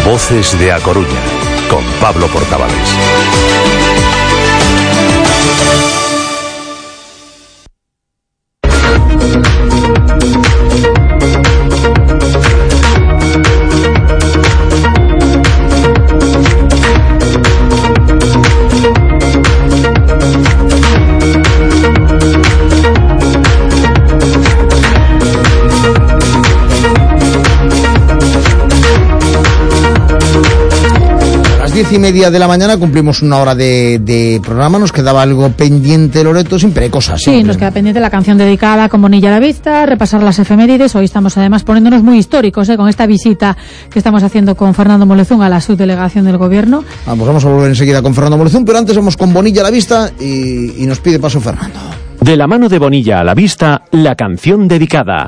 Voces de A Coruña, con Pablo Portavales. A las 10:30 de la mañana cumplimos una hora de programa. Nos quedaba algo pendiente, Loreto, siempre hay cosas. Sí, nos queda pendiente la canción dedicada con Bonilla a la vista, repasar las efemérides. Hoy estamos además poniéndonos muy históricos con esta visita que estamos haciendo con Fernando Molezún a la subdelegación del Gobierno. Pues vamos a volver enseguida con Fernando Molezún, pero antes vamos con Bonilla a la vista y nos pide paso Fernando. De la mano de Bonilla a la vista, la canción dedicada.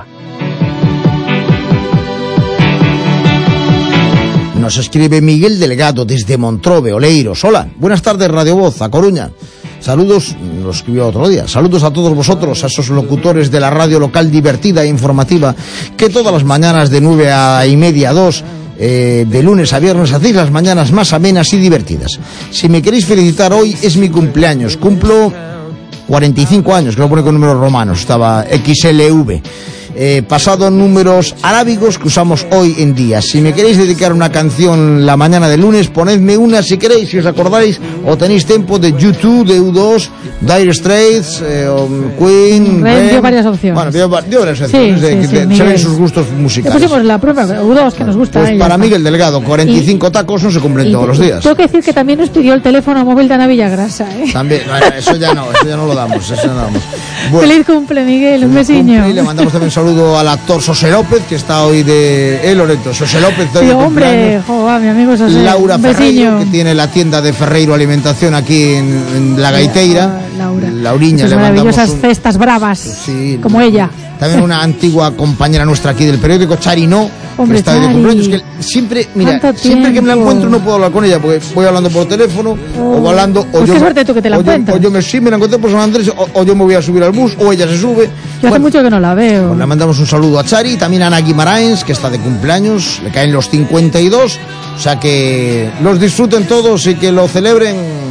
Nos escribe Miguel Delgado desde Montrobe, Oleiros. Hola, buenas tardes, Radio Voz, A Coruña. Saludos, lo escribió otro día, saludos a todos vosotros, a esos locutores de la radio local divertida e informativa, que todas las mañanas de 9:30 a 2, de lunes a viernes, hacéis las mañanas más amenas y divertidas. Si me queréis felicitar, hoy es mi cumpleaños, cumplo 45 años, que lo pone con números romanos, estaba XLV. Pasado números arábigos que usamos hoy en día. Si me queréis dedicar una canción la mañana de lunes, ponedme una si queréis, si os acordáis o tenéis tiempo, de U2, de U2, Dire Straits, Queen, dio varias opciones. Bueno, dio varias opciones, se ven sus gustos musicales. Le pusimos la prueba, U2, que nos gusta. Pues para Miguel Delgado, 45 tacos no se cumplen todos los días. Tengo que decir que también nos pidió el teléfono móvil de Ana Villagrasa, También, eso ya no lo damos, Bueno, feliz cumple, Miguel, un besiño. Y le mandamos también un saludo al actor José López, que está hoy de Loreto. José López, hoy de hombre, mi amigo José. Laura Ferreiro, que tiene la tienda de Ferreiro Alimentación aquí en La Gaiteira. Lauriña, esas le maravillosas cestas bravas, sí, como ella. También una antigua compañera nuestra aquí del periódico, Chari No, hombre, que está de cumpleaños, que siempre que me la encuentro no puedo hablar con ella, porque voy hablando por teléfono, o hablando, pues qué suerte tú que te la encuentras. Si me la encuentro por San Andrés, o yo me voy a subir al bus, o ella se sube. Yo hace mucho que no la veo. Pues le mandamos un saludo a Chari, y también a Ana Guimaraes, que está de cumpleaños, le caen los 52, o sea que los disfruten todos y que lo celebren.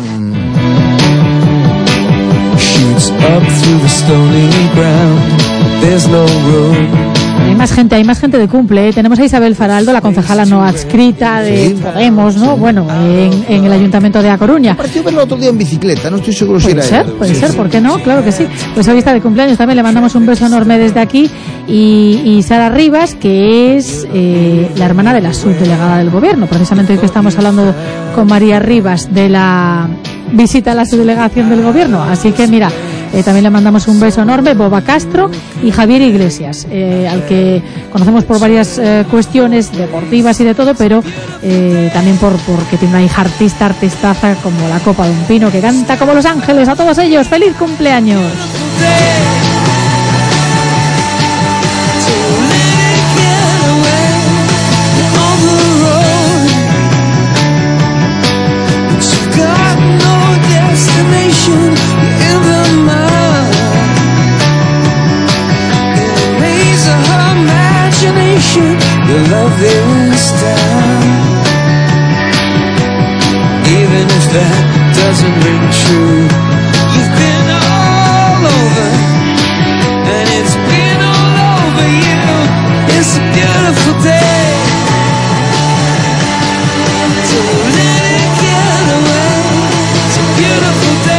Up through the stony ground, there's no room. Hay más gente de cumple. Tenemos a Isabel Faraldo, la concejala no adscrita de Podemos, ¿no? Bueno, en el Ayuntamiento de A Coruña. Me pareció verlo otro día en bicicleta, no estoy seguro si era ella. Puede ser, ¿por qué no? Claro que sí. Pues hoy está de cumpleaños, también le mandamos un beso enorme desde aquí. Y Sara Rivas, que es la hermana de la subdelegada del Gobierno. Precisamente hoy que estamos hablando con María Rivas de la visita a la subdelegación del Gobierno. Así que mira, también le mandamos un beso enorme, Boba Castro y Javier Iglesias, al que conocemos por varias cuestiones deportivas y de todo, pero también porque tiene una hija artistaza como la copa de un pino, que canta como Los Ángeles. A todos ellos, ¡feliz cumpleaños! Your love is down. Even if that doesn't ring true, you've been all over, and it's been all over you. It's a beautiful day, so let it get away. It's a beautiful day.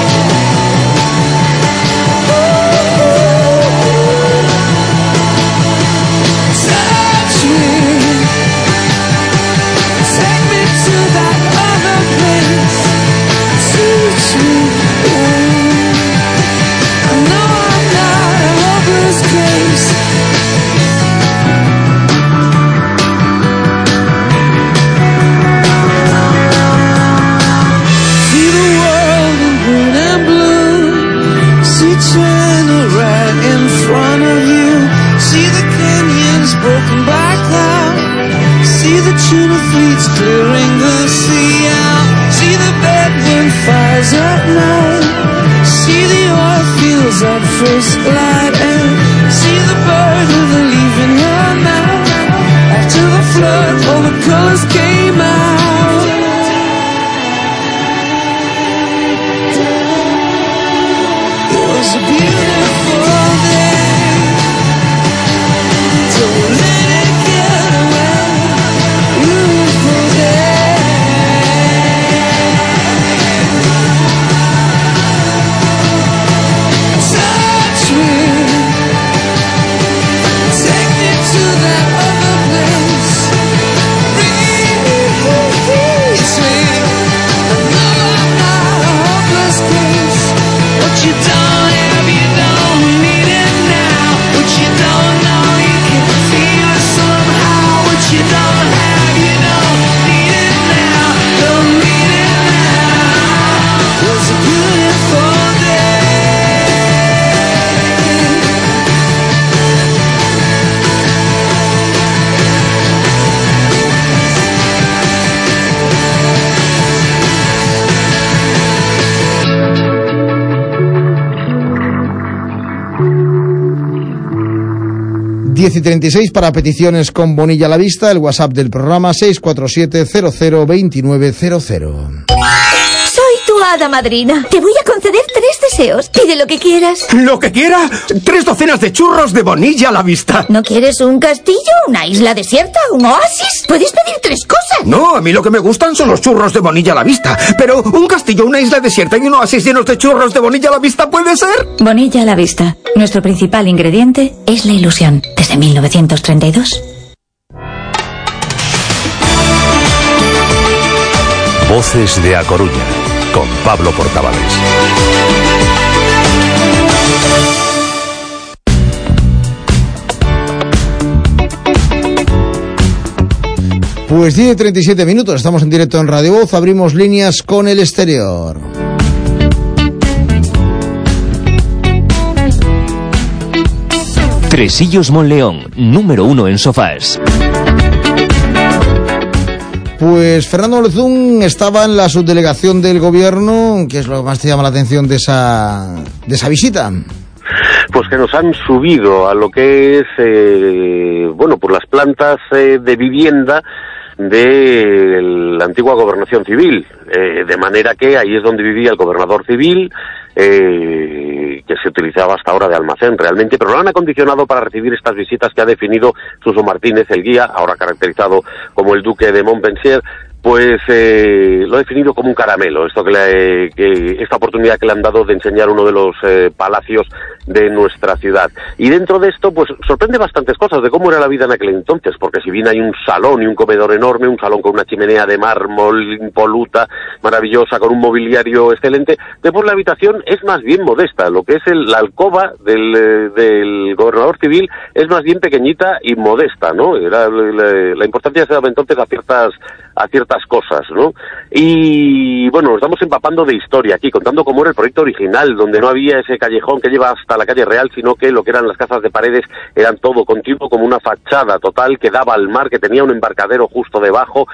Clearing the sea out. See the bedroom fires at night. See the oil fields at first light. And see the bird with a leaf in her mouth. After the flood, all the colors came 10:36 para peticiones con Bonilla a la vista, el WhatsApp del programa 647-002900. Soy tu hada madrina. Te voy a conceder 3 deseos. Pide lo que quieras. ¿Lo que quiera? 3 docenas de churros de Bonilla a la vista. ¿No quieres un castillo, una isla desierta, un oasis? Puedes pedir 3 cosas. No, a mí lo que me gustan son los churros de Bonilla a la vista. Pero un castillo, una isla desierta y un oasis llenos de churros de Bonilla a la vista, ¿puede ser? Bonilla a la vista. Nuestro principal ingrediente es la ilusión. Desde 1932. Voces de A Coruña, con Pablo Portavales. Pues 10:37 minutos, estamos en directo en Radio Voz, abrimos líneas con el exterior. Tresillos Monleón, número 1 en sofás. Pues Fernando Lezún estaba en la subdelegación del gobierno. ¿Qué es lo que más te llama la atención de esa visita? Pues que nos han subido a lo que es, por las plantas de vivienda de la antigua gobernación civil, de manera que ahí es donde vivía el gobernador civil, que se utilizaba hasta ahora de almacén realmente, pero lo han acondicionado para recibir estas visitas que ha definido Suso Martínez, el guía, ahora caracterizado como el duque de Montpensier. Pues lo ha definido como un caramelo, esta oportunidad que le han dado de enseñar uno de los palacios de nuestra ciudad. Y dentro de esto, pues sorprende bastantes cosas de cómo era la vida en aquel entonces, porque si bien hay un salón y un comedor enorme, un salón con una chimenea de mármol impoluta, maravillosa, con un mobiliario excelente, después la habitación es más bien modesta, lo que es la alcoba del gobernador civil es más bien pequeñita y modesta, ¿no? Era la importancia se daba entonces a ciertas cosas, ¿no? Y bueno, nos estamos empapando de historia aquí, contando cómo era el proyecto original, donde no había ese callejón que lleva hasta la calle Real, sino que lo que eran las casas de paredes eran todo continuo, como una fachada total que daba al mar, que tenía un embarcadero justo debajo,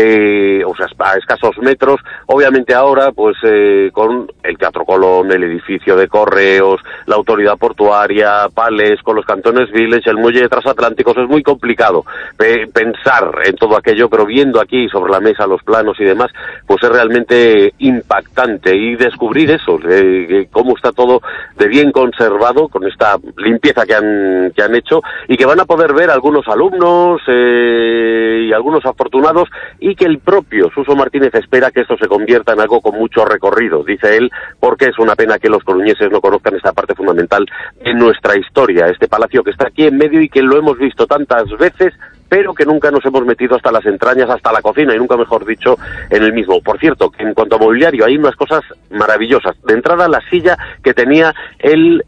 a escasos metros. Obviamente ahora, pues con el Teatro Colón, el edificio de Correos, la autoridad portuaria, Pales, con los cantones Village, el muelle de transatlánticos, es muy complicado pensar en todo aquello, pero viendo aquí sobre la mesa los planos y demás, pues es realmente impactante, y descubrir eso, cómo está todo de bien conservado, con esta limpieza que han hecho, y que van a poder ver algunos alumnos y algunos afortunados, y que el propio Suso Martínez espera que esto se convierta en algo con mucho recorrido, dice él, porque es una pena que los coruñeses no conozcan esta parte fundamental de nuestra historia, este palacio que está aquí en medio y que lo hemos visto tantas veces, pero que nunca nos hemos metido hasta las entrañas, hasta la cocina, y nunca mejor dicho, en el mismo. Por cierto, que en cuanto a mobiliario hay unas cosas maravillosas. De entrada, la silla que tenía el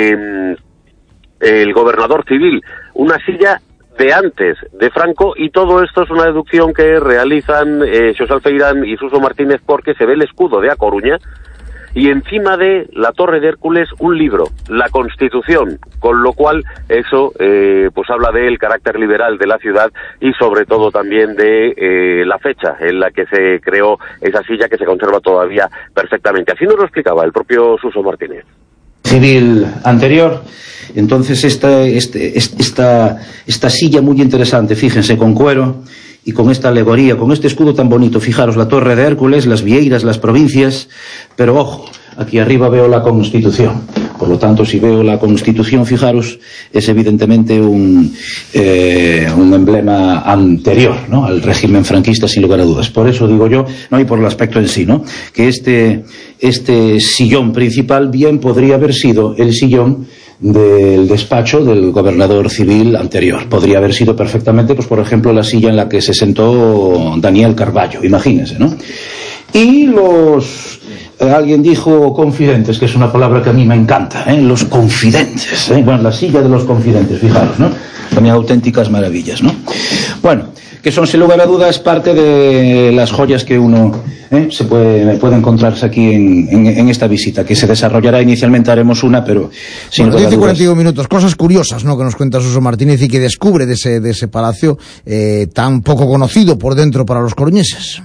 gobernador civil, una silla de antes de Franco, y todo esto es una deducción que realizan Xosé Alfeirán y Suso Martínez, porque se ve el escudo de A Coruña, y encima de la Torre de Hércules un libro, la Constitución, con lo cual eso pues habla del carácter liberal de la ciudad, y sobre todo también de la fecha en la que se creó esa silla, que se conserva todavía perfectamente. Así nos lo explicaba el propio Suso Martínez. Civil anterior. Entonces esta silla muy interesante, fíjense, con cuero y con esta alegoría, con este escudo tan bonito. Fijaros, la Torre de Hércules, las vieiras, las provincias, pero ojo, aquí arriba veo la Constitución. Por lo tanto, si veo la Constitución, fijaros, es evidentemente un emblema anterior, ¿no?, al régimen franquista, sin lugar a dudas. Por eso digo yo, no, y por el aspecto en sí, ¿no?, que este sillón principal bien podría haber sido el sillón del despacho del gobernador civil anterior. Podría haber sido perfectamente, pues por ejemplo, la silla en la que se sentó Daniel Carballo, imagínense, ¿no? Y alguien dijo confidentes, que es una palabra que a mí me encanta, los confidentes, bueno, la silla de los confidentes, fijaros, ¿no? También auténticas maravillas, ¿no? Bueno, que son sin lugar a dudas parte de las joyas que uno se puede encontrarse aquí en esta visita, que se desarrollará inicialmente. Haremos una, pero sin lugar a dudas. 41 minutos, cosas curiosas, ¿no?, que nos cuenta Suso Martínez y que descubre de ese palacio tan poco conocido por dentro para los coruñeses.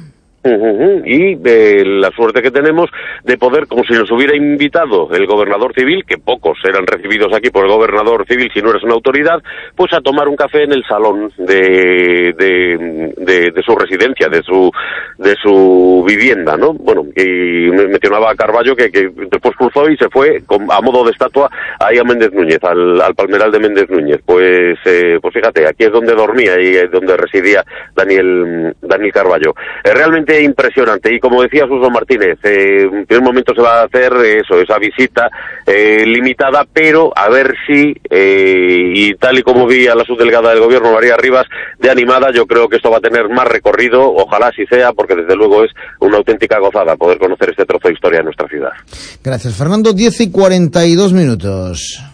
Y la suerte que tenemos de poder, como si nos hubiera invitado el gobernador civil, que pocos eran recibidos aquí por el gobernador civil si no eres una autoridad, pues a tomar un café en el salón de su residencia, de su vivienda, ¿no? Bueno, y mencionaba a Carballo que después cruzó y se fue a modo de estatua ahí a Méndez Núñez, al Palmeral de Méndez Núñez. Pues fíjate, aquí es donde dormía y es donde residía Daniel Carballo. Realmente impresionante, y como decía Suso Martínez, en primer momento se va a hacer esa visita limitada, pero a ver si, y tal y como vi a la subdelegada del gobierno, María Rivas, de animada, yo creo que esto va a tener más recorrido, ojalá así sea, porque desde luego es una auténtica gozada poder conocer este trozo de historia de nuestra ciudad. Gracias, Fernando. 10:42.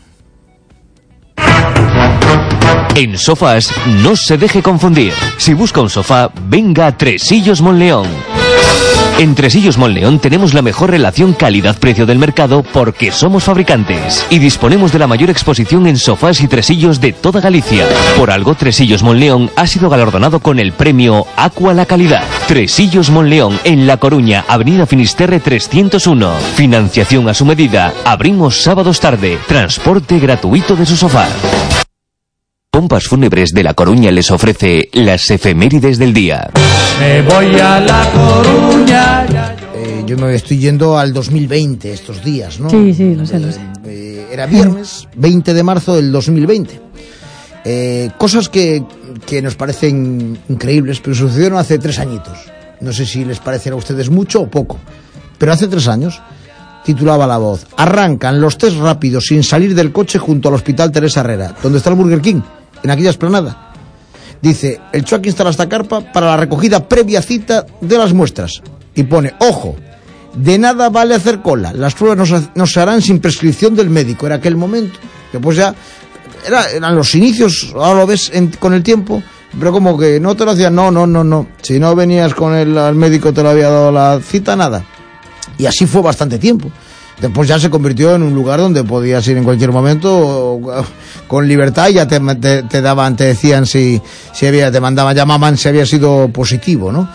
En Sofás no se deje confundir. Si busca un sofá, venga a Tresillos Monleón. En Tresillos Monleón tenemos la mejor relación calidad-precio del mercado porque somos fabricantes y disponemos de la mayor exposición en sofás y tresillos de toda Galicia. Por algo, Tresillos Monleón ha sido galardonado con el premio Aqua la Calidad. Tresillos Monleón, en La Coruña, Avenida Finisterre 301. Financiación a su medida. Abrimos sábados tarde. Transporte gratuito de su sofá. Pompas Fúnebres de La Coruña les ofrece las efemérides del día. Me voy a La Coruña. Yo me estoy yendo al 2020 estos días, ¿no? Sí, lo sé. Era viernes 20 de marzo del 2020. Cosas que nos parecen increíbles, pero sucedieron hace 3 añitos. No sé si les parecerá a ustedes mucho o poco, pero hace 3 años. Titulaba La Voz: arrancan los test rápidos sin salir del coche junto al Hospital Teresa Herrera, donde está el Burger King, en aquella explanada. Dice, el Chuac instala esta carpa para la recogida previa cita de las muestras. Y pone, ojo, de nada vale hacer cola, las pruebas no se harán sin prescripción del médico. Era aquel momento, que pues ya eran los inicios, ahora lo ves con el tiempo, pero como que no te lo hacían, no. Si no venías con el médico te lo había dado la cita, nada. Y así fue bastante tiempo. Después ya se convirtió en un lugar donde podías ir en cualquier momento con libertad y ya te decían te mandaban, llamaban si había sido positivo, ¿no?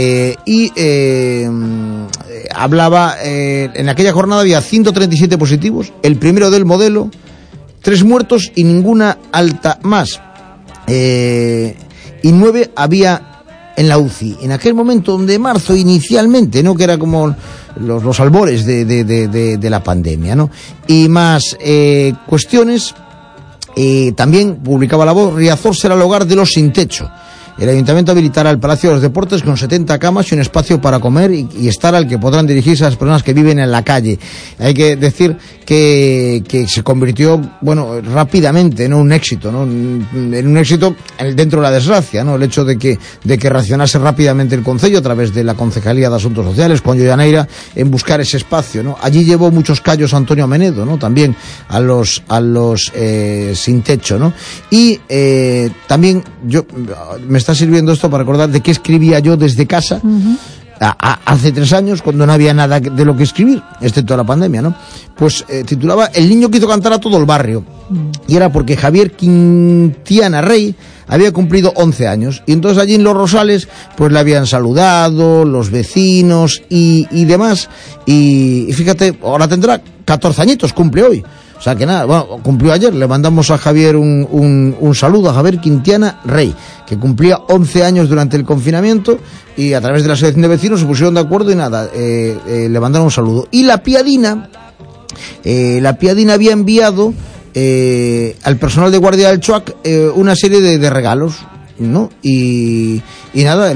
Hablaba, en aquella jornada había 137 positivos, el primero del modelo, 3 muertos y ninguna alta más. Y 9 había en la UCI, en aquel momento de marzo inicialmente, ¿no? Que era como los albores de la pandemia, ¿no? Y más cuestiones. También publicaba La Voz, Riazor será el hogar de los sin techo. El Ayuntamiento habilitará el Palacio de los Deportes con 70 camas y un espacio para comer y estar al que podrán dirigirse las personas que viven en la calle. Hay que decir que se convirtió, rápidamente, ¿no? Un éxito, ¿no? En un éxito dentro de la desgracia, ¿no? El hecho de que reaccionase rápidamente el Concello a través de la Concejalía de Asuntos Sociales con Llollaneira en buscar ese espacio, ¿no? Allí llevó muchos callos Antonio Menedo, ¿no? También a los sin techo, ¿no? Y también me está sirviendo esto para recordar de qué escribía yo desde casa hace 3 años, cuando no había nada de lo que escribir, excepto la pandemia, ¿no? Pues titulaba El niño que hizo cantar a todo el barrio. Y era porque Javier Quintiana Rey había cumplido 11 años. Y entonces allí en Los Rosales, pues le habían saludado los vecinos y demás. Y fíjate, ahora tendrá 14 añitos, cumple hoy. O sea que nada, cumplió ayer. Le mandamos a Javier un saludo, a Javier Quintiana Rey, que cumplía 11 años durante el confinamiento, y a través de la asociación de vecinos se pusieron de acuerdo y nada, le mandaron un saludo. Y la Piadina había enviado al personal de guardia del Chuac una serie de regalos, ¿no? Y nada,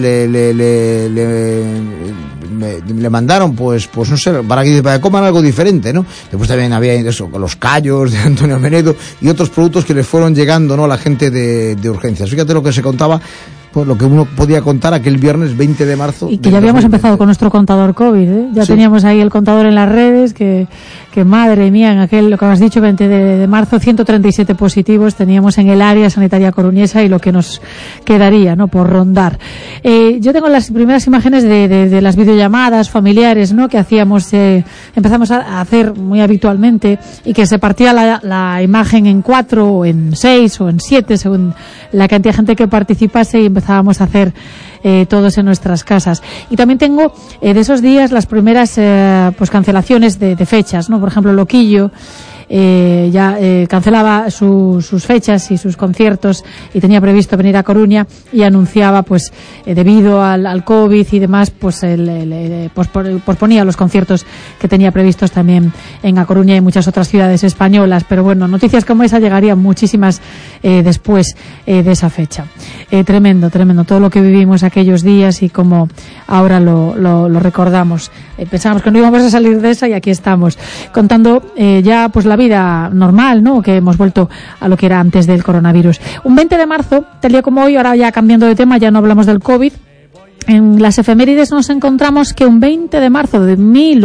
le mandaron, pues no sé, para que coman algo diferente, ¿no? Después también había eso, con los callos de Antonio Menedo y otros productos que les fueron llegando, ¿no? A la gente de urgencias. Fíjate lo que se contaba, pues lo que uno podía contar aquel viernes 20 de marzo. Y que ya habíamos empezado con nuestro contador COVID, ¿eh? Ya sí. Teníamos ahí el contador en las redes, que madre mía, en aquel, lo que has dicho, 20 de marzo, 137 positivos teníamos en el área sanitaria coruñesa, y lo que nos quedaría, ¿no? Por rondar. Yo tengo las primeras imágenes de las videollamadas familiares, ¿no? Que hacíamos, empezamos a hacer muy habitualmente, y que se partía la imagen en 4 o en 6 o en 7 según la cantidad de gente que participase, y empezamos empezábamos a hacer todos en nuestras casas. Y también tengo de esos días las primeras pues cancelaciones de fechas, ¿no? Por ejemplo, Loquillo cancelaba sus fechas y sus conciertos y tenía previsto venir a Coruña y anunciaba, pues debido al COVID y demás, pues posponía los conciertos que tenía previstos también en A Coruña y muchas otras ciudades españolas. Pero bueno, noticias como esa llegarían muchísimas después de esa fecha. Tremendo todo lo que vivimos aquellos días y como ahora lo recordamos. Pensábamos que no íbamos a salir de esa y aquí estamos contando ya pues la vida normal, ¿no? Que hemos vuelto a lo que era antes del coronavirus. Un 20 de marzo, tal día como hoy, ahora ya cambiando de tema, ya no hablamos del COVID. En las efemérides nos encontramos que un 20 de marzo de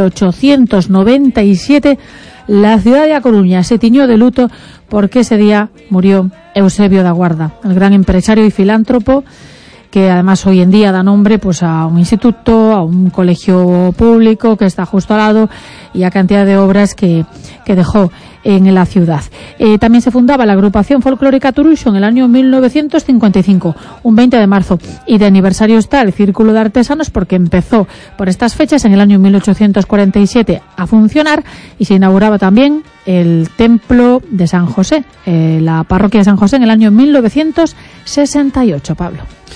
1897 la ciudad de A Coruña se tiñó de luto porque ese día murió Eusebio da Guarda, el gran empresario y filántropo que además hoy en día da nombre pues a un instituto, a un colegio público que está justo al lado y a cantidad de obras que dejó en la ciudad. También se fundaba la agrupación folclórica Turuxo en el año 1955, un 20 de marzo, y de aniversario está el Círculo de Artesanos porque empezó por estas fechas en el año 1847 a funcionar y se inauguraba también el Templo de San José, la parroquia de San José en el año 1968, Pablo.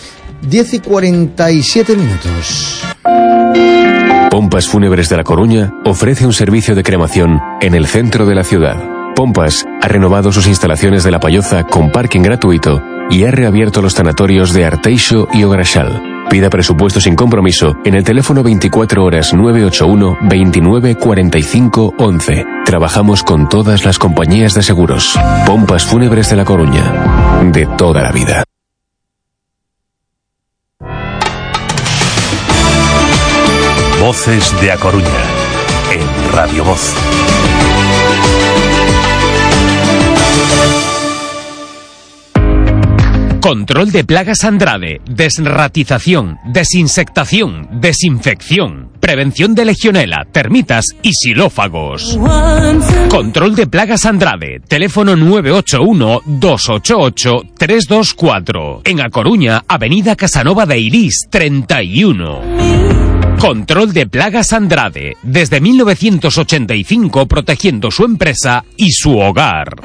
10:47 minutos. Pompas Fúnebres de La Coruña ofrece un servicio de cremación en el centro de la ciudad. Pompas ha renovado sus instalaciones de La Palloza con parking gratuito y ha reabierto los tanatorios de Arteixo y Ograchal. Pida presupuesto sin compromiso en el teléfono 24 horas 981 29 45 11. Trabajamos con todas las compañías de seguros. Pompas Fúnebres de La Coruña. De toda la vida. Voces de A Coruña, en Radio Voz. Control de plagas Andrade, desratización, desinsectación, desinfección, prevención de legionela, termitas y xilófagos. Control de plagas Andrade, teléfono 981-288-324. En A Coruña, Avenida Casanova de Irís, 31. Control de plagas Andrade, desde 1985 protegiendo su empresa y su hogar.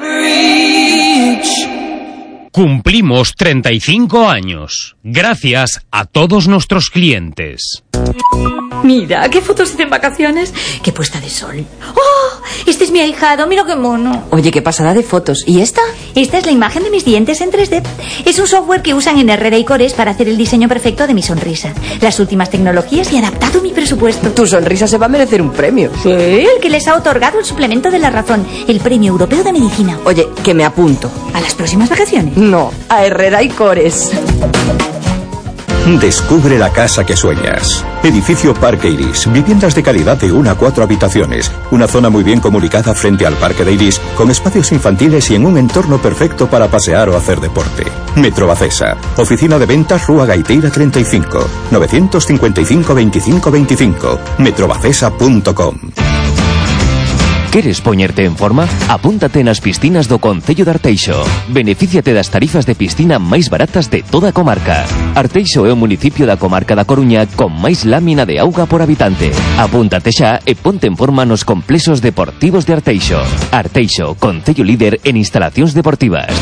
Cumplimos 35 años, gracias a todos nuestros clientes. Mira, qué fotos hice en vacaciones. Qué puesta de sol. ¡Oh! Este es mi ahijado, mira qué mono. Oye, qué pasada de fotos. ¿Y esta? Esta es la imagen de mis dientes en 3D. Es un software que usan en Herrera y Cores para hacer el diseño perfecto de mi sonrisa. Las últimas tecnologías y adaptado a mi presupuesto. Tu sonrisa se va a merecer un premio. Sí, el que les ha otorgado el suplemento de la razón, el Premio Europeo de Medicina. Oye, que me apunto. ¿A las próximas vacaciones? No, a Herrera y Cores. Descubre la casa que sueñas. Edificio Parque Iris. Viviendas de calidad de 1 a 4 habitaciones. Una zona muy bien comunicada frente al Parque de Iris, con espacios infantiles y en un entorno perfecto para pasear o hacer deporte. Metro Bacesa. Oficina de ventas Rúa Gaiteira 35. 955 25 25. metrobacesa.com. Queres poñerte en forma? Apúntate nas piscinas do Concello de Arteixo. Benefíciate das tarifas de piscina máis baratas de toda a comarca. Arteixo é o municipio da comarca da Coruña con máis lámina de auga por habitante. Apúntate xa e ponte en forma nos complexos deportivos de Arteixo. Arteixo, concello líder en instalacións deportivas.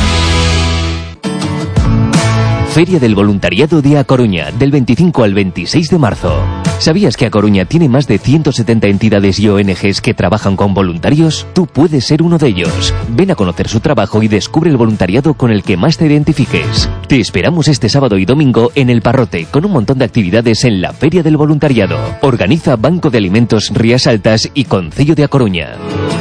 Feria del Voluntariado de A Coruña, del 25 al 26 de marzo. ¿Sabías que A Coruña tiene más de 170 entidades y ONGs que trabajan con voluntarios? Tú puedes ser uno de ellos. Ven a conocer su trabajo y descubre el voluntariado con el que más te identifiques. Te esperamos este sábado y domingo en El Parrote, con un montón de actividades en la Feria del Voluntariado. Organiza Banco de Alimentos Rías Altas y Concello de A Coruña.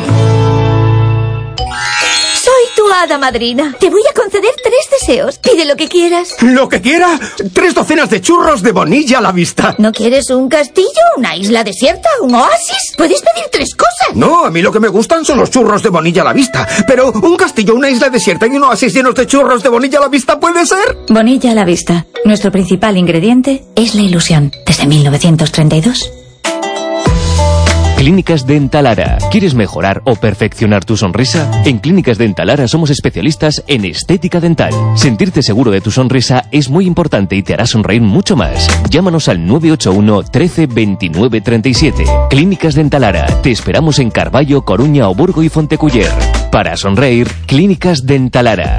Hada madrina, te voy a conceder 3 deseos. Pide lo que quieras. ¿Lo que quiera? 3 docenas de churros de bonilla a la vista. ¿No quieres un castillo, una isla desierta, un oasis? Puedes pedir 3 cosas. No, a mí lo que me gustan son los churros de bonilla a la vista. Pero un castillo, una isla desierta y un oasis llenos de churros de bonilla a la vista puede ser. Bonilla a la vista. Nuestro principal ingrediente es la ilusión. Desde 1932. Clínicas Dentalara. ¿Quieres mejorar o perfeccionar tu sonrisa? En Clínicas Dentalara somos especialistas en estética dental. Sentirte seguro de tu sonrisa es muy importante y te hará sonreír mucho más. Llámanos al 981 13 29 37. Clínicas Dentalara. Te esperamos en Carballo, Coruña, Oburgo y Fonteculler. Para sonreír, Clínicas Dentalara.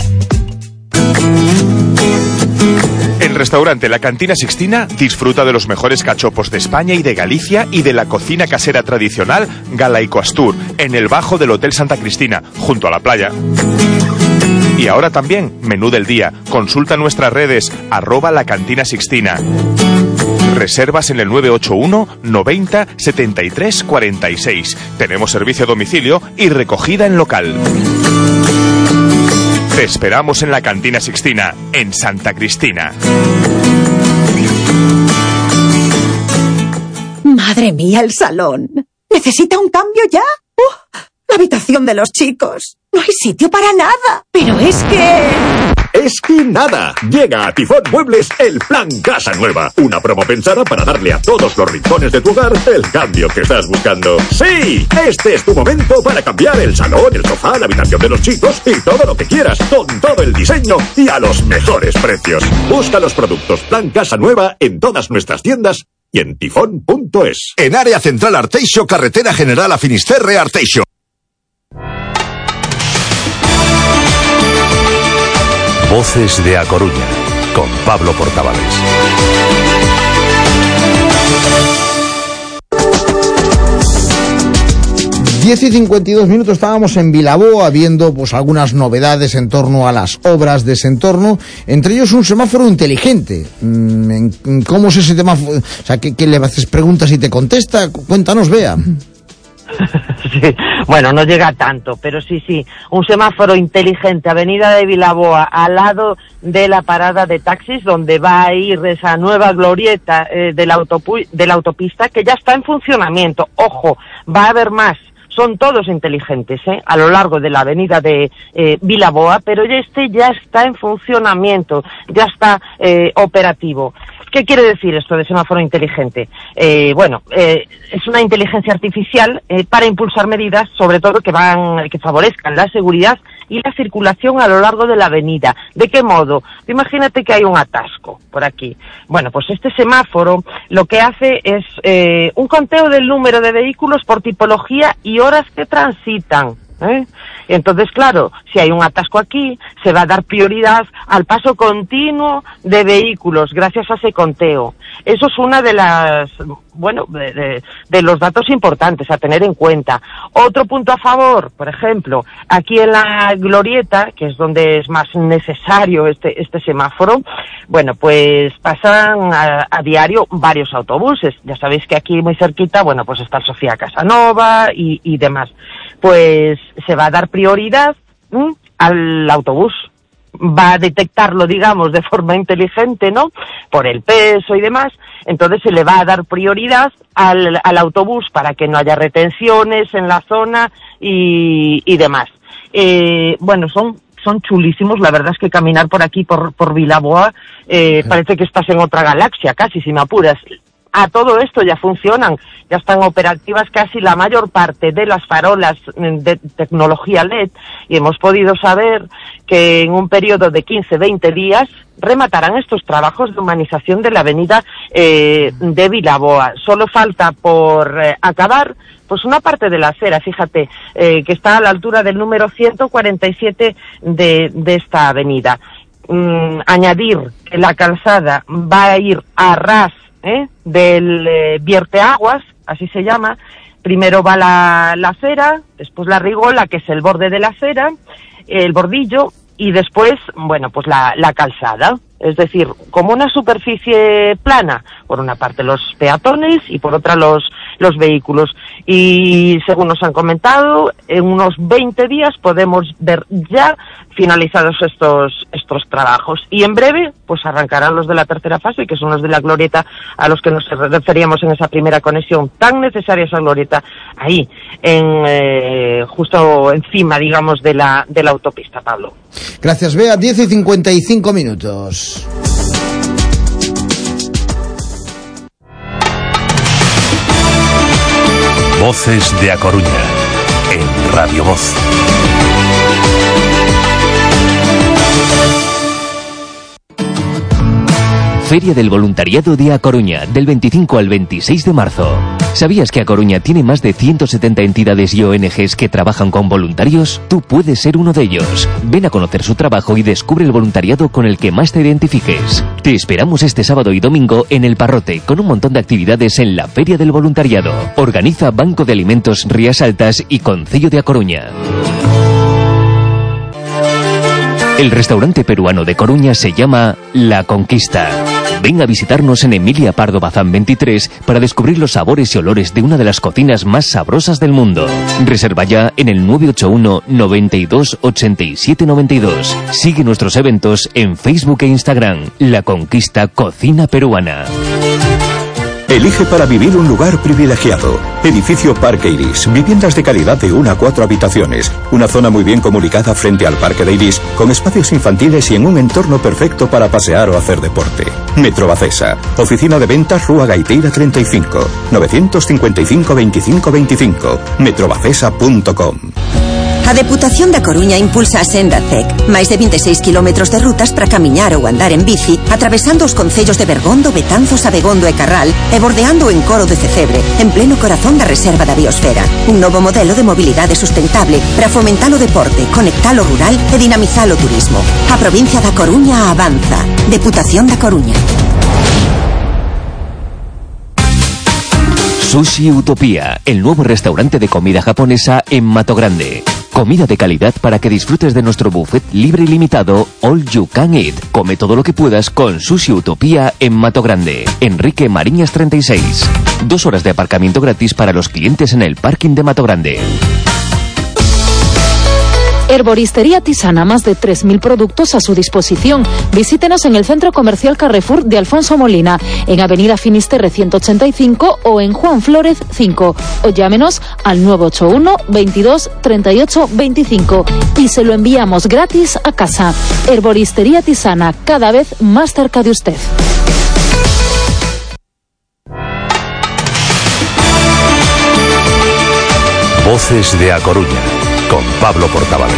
En Restaurante La Cantina Sixtina disfruta de los mejores cachopos de España y de Galicia y de la cocina casera tradicional Galaico Astur, en el bajo del Hotel Santa Cristina, junto a la playa. Y ahora también, menú del día. Consulta nuestras redes, @La Cantina Sixtina. Reservas en el 981 90 73 46. Tenemos servicio a domicilio y recogida en local. Te esperamos en la Cantina Sixtina, en Santa Cristina. Madre mía, el salón. ¿Necesita un cambio ya? La habitación de los chicos. No hay sitio para nada. Pero es que... Es que nada. Llega a Tifón Muebles el Plan Casa Nueva. Una promo pensada para darle a todos los rincones de tu hogar el cambio que estás buscando. ¡Sí! Este es tu momento para cambiar el salón, el sofá, la habitación de los chicos y todo lo que quieras, con todo el diseño y a los mejores precios. Busca los productos Plan Casa Nueva en todas nuestras tiendas y en tifón.es. En Área Central Arteixo, Carretera General a Finisterre, Arteixo. Voces de A Coruña, con Pablo Portavales. Diez y 52 minutos, estábamos en Vilaboa viendo pues algunas novedades en torno a las obras de ese entorno, entre ellos un semáforo inteligente. ¿Cómo es ese semáforo? O sea, ¿qué le haces preguntas y te contesta? Cuéntanos, Bea. Sí, bueno, no llega tanto, pero sí, un semáforo inteligente, Avenida de Vilaboa, al lado de la parada de taxis, donde va a ir esa nueva glorieta de la autopista, que ya está en funcionamiento. Ojo, va a haber más. Son todos inteligentes, a lo largo de la avenida de Vilaboa, pero este ya está en funcionamiento, ya está operativo. ¿Qué quiere decir esto de semáforo inteligente? Es una inteligencia artificial para impulsar medidas, sobre todo que favorezcan la seguridad y la circulación a lo largo de la avenida. ¿De qué modo? Imagínate que hay un atasco por aquí. Bueno, pues este semáforo lo que hace es un conteo del número de vehículos por tipología y horas que transitan. Entonces, claro, si hay un atasco aquí, se va a dar prioridad al paso continuo de vehículos gracias a ese conteo. Eso es una de las, de los datos importantes a tener en cuenta. Otro punto a favor, por ejemplo, aquí en la glorieta, que es donde es más necesario este semáforo, bueno, pues pasan a diario varios autobuses. Ya sabéis que aquí muy cerquita, pues está el Sofía Casanova y demás. Pues se va a dar prioridad al autobús. Va a detectarlo, digamos, de forma inteligente, ¿no? Por el peso y demás. Entonces se le va a dar prioridad al autobús para que no haya retenciones en la zona y demás. Son chulísimos. La verdad es que caminar por aquí, por Vilaboa, parece que estás en otra galaxia, casi, si me apuras. A todo esto ya funcionan, ya están operativas casi la mayor parte de las farolas de tecnología LED y hemos podido saber que en un periodo de 15-20 días rematarán estos trabajos de humanización de la avenida de Vilaboa. Solo falta por acabar pues una parte de la acera, fíjate, que está a la altura del número 147 de esta avenida. Añadir que la calzada va a ir a ras del vierteaguas, así se llama. Primero va la acera, después la rigola, que es el borde de la acera, el bordillo, y después, pues la calzada. Es decir, como una superficie plana, por una parte los peatones y por otra los vehículos. Y según nos han comentado, en unos 20 días podemos ver ya finalizados estos trabajos. Y en breve, pues arrancarán los de la tercera fase, que son los de la glorieta a los que nos referíamos en esa primera conexión. Tan necesaria esa glorieta ahí, justo encima, digamos, de la autopista, Pablo. Gracias, Bea. 10 y 55 minutos. Voces de A Coruña, en Radio Voz. Feria del Voluntariado de A Coruña, del 25 al 26 de marzo. ¿Sabías que A Coruña tiene más de 170 entidades y ONGs que trabajan con voluntarios? Tú puedes ser uno de ellos. Ven a conocer su trabajo y descubre el voluntariado con el que más te identifiques. Te esperamos este sábado y domingo en El Parrote, con un montón de actividades en la Feria del Voluntariado. Organiza Banco de Alimentos Rías Altas y Concello de A Coruña. El restaurante peruano de Coruña se llama La Conquista. Ven a visitarnos en Emilia Pardo Bazán 23 para descubrir los sabores y olores de una de las cocinas más sabrosas del mundo. Reserva ya en el 981 92 87 92. Sigue nuestros eventos en Facebook e Instagram. La Conquista Cocina Peruana. Elige para vivir un lugar privilegiado. Edificio Parque Iris. Viviendas de calidad de 1 a 4 habitaciones. Una zona muy bien comunicada frente al Parque de Iris, con espacios infantiles y en un entorno perfecto para pasear o hacer deporte. Metrobacesa. Oficina de ventas Rúa Gaiteira 35. 955 25 25. metrobacesa.com. A Deputación da Coruña impulsa a Senda CEC. Máis de 26 kilómetros de rutas para camiñar ou andar en bici, atravesando os concellos de Bergondo, Betanzos, Abegondo e Carral, e bordeando o encoro de Cecebre, en pleno corazón da Reserva da Biosfera. Un novo modelo de mobilidade sustentable para fomentar o deporte, conectar o rural e dinamizar o turismo. A provincia da Coruña avanza. Deputación da Coruña. Sushi Utopía, el nuevo restaurante de comida japonesa en Mato Grande. Comida de calidad para que disfrutes de nuestro buffet libre y limitado All You Can Eat. Come todo lo que puedas con Sushi Utopía en Mato Grande. Enrique Mariñas 36. 2 horas de aparcamiento gratis para los clientes en el parking de Mato Grande. Herboristería Tisana, más de 3.000 productos a su disposición. Visítenos en el Centro Comercial Carrefour de Alfonso Molina, en Avenida Finisterre 185 o en Juan Flórez 5. O llámenos al 981 22 38 25 y se lo enviamos gratis a casa. Herboristería Tisana, cada vez más cerca de usted. Voces de A Coruña, con Pablo Portavales.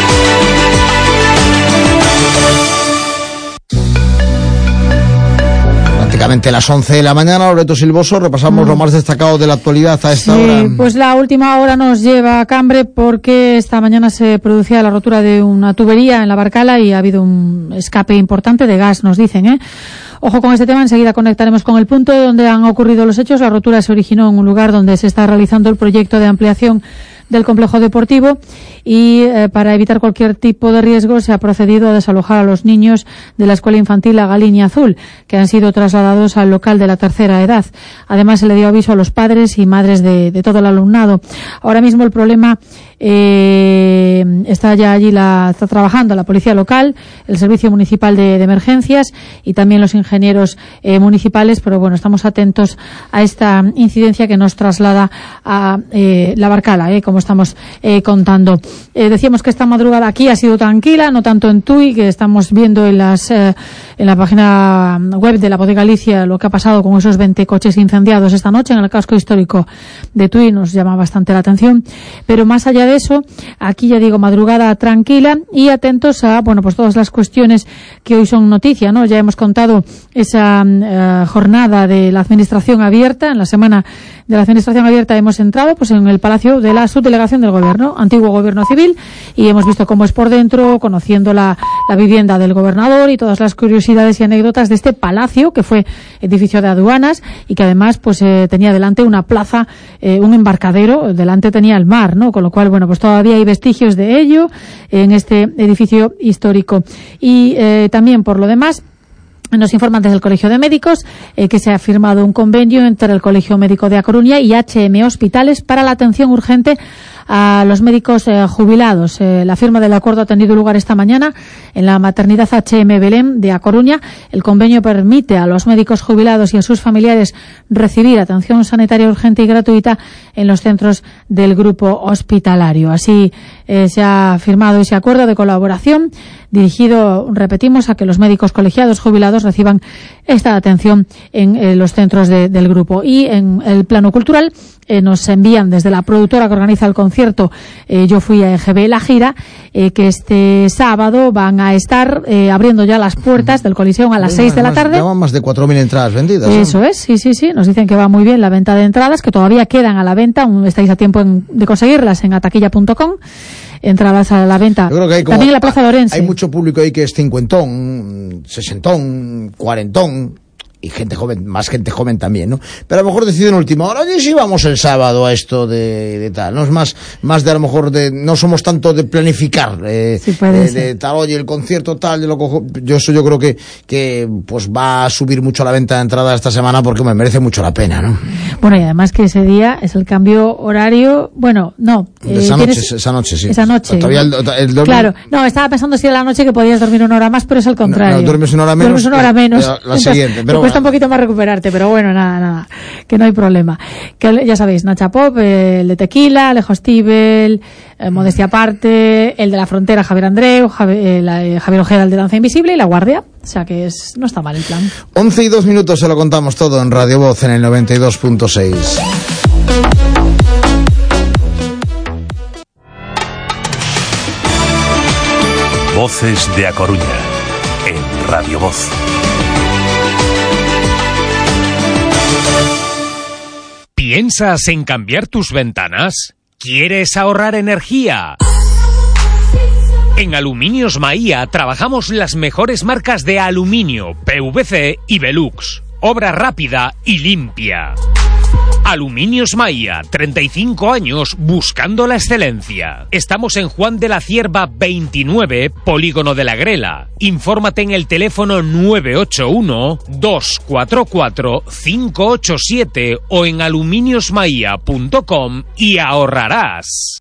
Prácticamente las 11 de la mañana, Loreto Silvoso, repasamos lo más destacado de la actualidad a esta hora. Pues la última hora nos lleva a Cambre porque esta mañana se producía la rotura de una tubería en la Barcala y ha habido un escape importante de gas, nos dicen, Ojo con este tema, enseguida conectaremos con el punto donde han ocurrido los hechos. La rotura se originó en un lugar donde se está realizando el proyecto de ampliación del complejo deportivo y para evitar cualquier tipo de riesgo se ha procedido a desalojar a los niños de la escuela infantil La Galiña Azul, que han sido trasladados al local de la tercera edad. Además se le dio aviso a los padres y madres de todo el alumnado. Ahora mismo el problema está ya allí, está trabajando la policía local, el servicio municipal de emergencias y también los ingenieros municipales, pero bueno, estamos atentos a esta incidencia que nos traslada a la Barcala, como estamos contando. Decíamos que esta madrugada aquí ha sido tranquila, no tanto en Tui, que estamos viendo en la página web de la Voz de Galicia lo que ha pasado con esos 20 coches incendiados esta noche en el casco histórico de Tui, nos llama bastante la atención, pero más allá de eso, aquí ya digo, madrugada tranquila y atentos a, pues todas las cuestiones que hoy son noticia, ¿no? Ya hemos contado esa jornada de la administración abierta, en la semana de la administración abierta hemos entrado pues en el Palacio de la Subdelegación del Gobierno, antiguo Gobierno Civil, y hemos visto cómo es por dentro, conociendo la vivienda del gobernador y todas las curiosidades y anécdotas de este palacio, que fue edificio de aduanas y que además pues tenía delante una plaza, un embarcadero, delante tenía el mar, ¿no? Con lo cual, pues todavía hay vestigios de ello en este edificio histórico. Y también, por lo demás, nos informan desde el Colegio de Médicos que se ha firmado un convenio entre el Colegio Médico de A Coruña y HM Hospitales para la atención urgente a los médicos jubilados. La firma del acuerdo ha tenido lugar esta mañana en la maternidad HM Belén de A Coruña. El convenio permite a los médicos jubilados y a sus familiares recibir atención sanitaria urgente y gratuita en los centros del grupo hospitalario. Así se ha firmado ese acuerdo de colaboración dirigido, repetimos, a que los médicos colegiados jubilados reciban esta atención en los centros del grupo. Y en el plano cultural nos envían desde la productora que organiza el concierto Yo Fui a EGB La Gira, que este sábado van a estar abriendo ya las puertas del Coliseum a las 6 de la tarde. Llevan más de 4.000 entradas vendidas. Eso es, sí. Nos dicen que va muy bien la venta de entradas, que todavía quedan a la venta, aún estáis a tiempo de conseguirlas en ataquilla.com. Entradas a la venta. Yo creo que hay también en la Plaza de Orense. Hay mucho público ahí que es cincuentón, sesentón, cuarentón. Y gente joven, más gente joven también, ¿no? Pero a lo mejor deciden en última hora, oye, si vamos el sábado a esto de tal, no es más de a lo mejor no somos tanto de planificar, de tal, oye, el concierto tal, yo lo cojo, yo creo que pues va a subir mucho la venta de entrada esta semana porque me merece mucho la pena, ¿no? Bueno, y además que ese día es el cambio horario, bueno, no. Esa noche, sí. Esa noche. Todavía el claro, no, estaba pensando si era la noche que podías dormir una hora más, pero es al contrario. No, duermes una hora menos. Duermes una hora menos. La siguiente, pero cuesta un poquito más recuperarte, pero bueno, nada, que no hay problema. Que ya sabéis, Nacha Pop, el de Tequila, Alejo Stivel, Modestia Aparte, el de La Frontera, Javier Andreu, Javier Ojeda, el de Danza Invisible, y La Guardia. O sea que no está mal el plan. 11 y 2 minutos, se lo contamos todo en Radio Voz en el 92.6. Voces de A Coruña en Radio Voz. ¿Piensas en cambiar tus ventanas? ¿Quieres ahorrar energía? En Aluminios Maía trabajamos las mejores marcas de aluminio, PVC y Velux. Obra rápida y limpia. Aluminios Maía, 35 años buscando la excelencia. Estamos en Juan de la Cierva 29, Polígono de la Grela. Infórmate en el teléfono 981-244-587 o en aluminiosmaia.com y ahorrarás.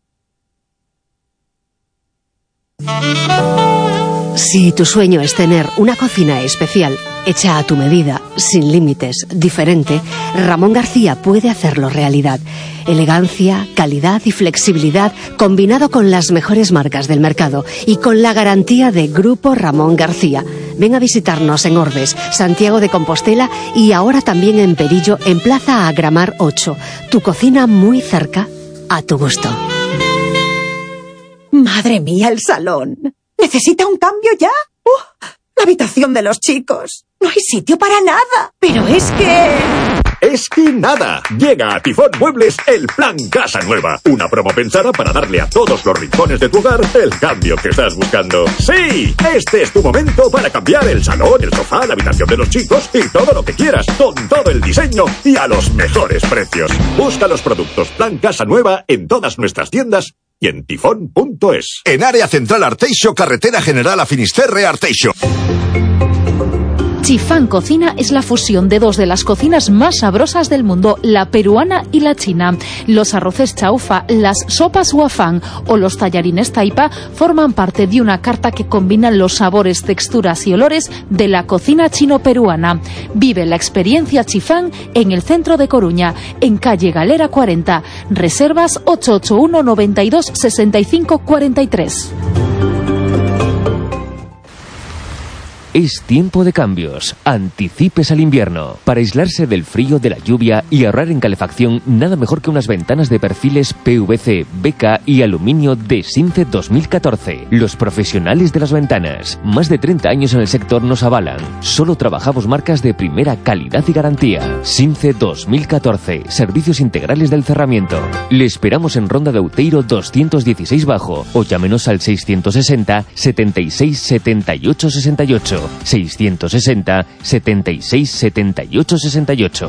Si tu sueño es tener una cocina especial, hecha a tu medida, sin límites, diferente, Ramón García puede hacerlo realidad. Elegancia, calidad y flexibilidad combinado con las mejores marcas del mercado y con la garantía de Grupo Ramón García. Ven a visitarnos en Orbes, Santiago de Compostela y ahora también en Perillo, en Plaza Agramar 8. Tu cocina muy cerca, a tu gusto. Madre mía, el salón. ¿Necesita un cambio ya? La habitación de los chicos. No hay sitio para nada. Pero es que... Nada. Llega a Tifón Muebles el Plan Casa Nueva. Una promo pensada para darle a todos los rincones de tu hogar el cambio que estás buscando. ¡Sí! Este es tu momento para cambiar el salón, el sofá, la habitación de los chicos y todo lo que quieras, con todo el diseño y a los mejores precios. Busca los productos Plan Casa Nueva en todas nuestras tiendas y en tifón.es. En Área Central Arteixo, Carretera General a Finisterre Arteixo. Chifán Cocina es la fusión de dos de las cocinas más sabrosas del mundo, la peruana y la china. Los arroces chaufa, las sopas huafán o los tallarines taipa forman parte de una carta que combina los sabores, texturas y olores de la cocina chino-peruana. Vive la experiencia Chifán en el centro de Coruña, en calle Galera 40. Reservas 881 92 65 43. Es tiempo de cambios. Anticipes al invierno. Para aislarse del frío, de la lluvia y ahorrar en calefacción, nada mejor que unas ventanas de perfiles PVC, BK y aluminio de Since 2014. Los profesionales de las ventanas. Más de 30 años en el sector nos avalan. Solo trabajamos marcas de primera calidad y garantía. Since 2014. Servicios integrales del cerramiento. Le esperamos en Ronda de Outeiro 216 Bajo o llámenos al 660 76 78 68. 660 76 78 68.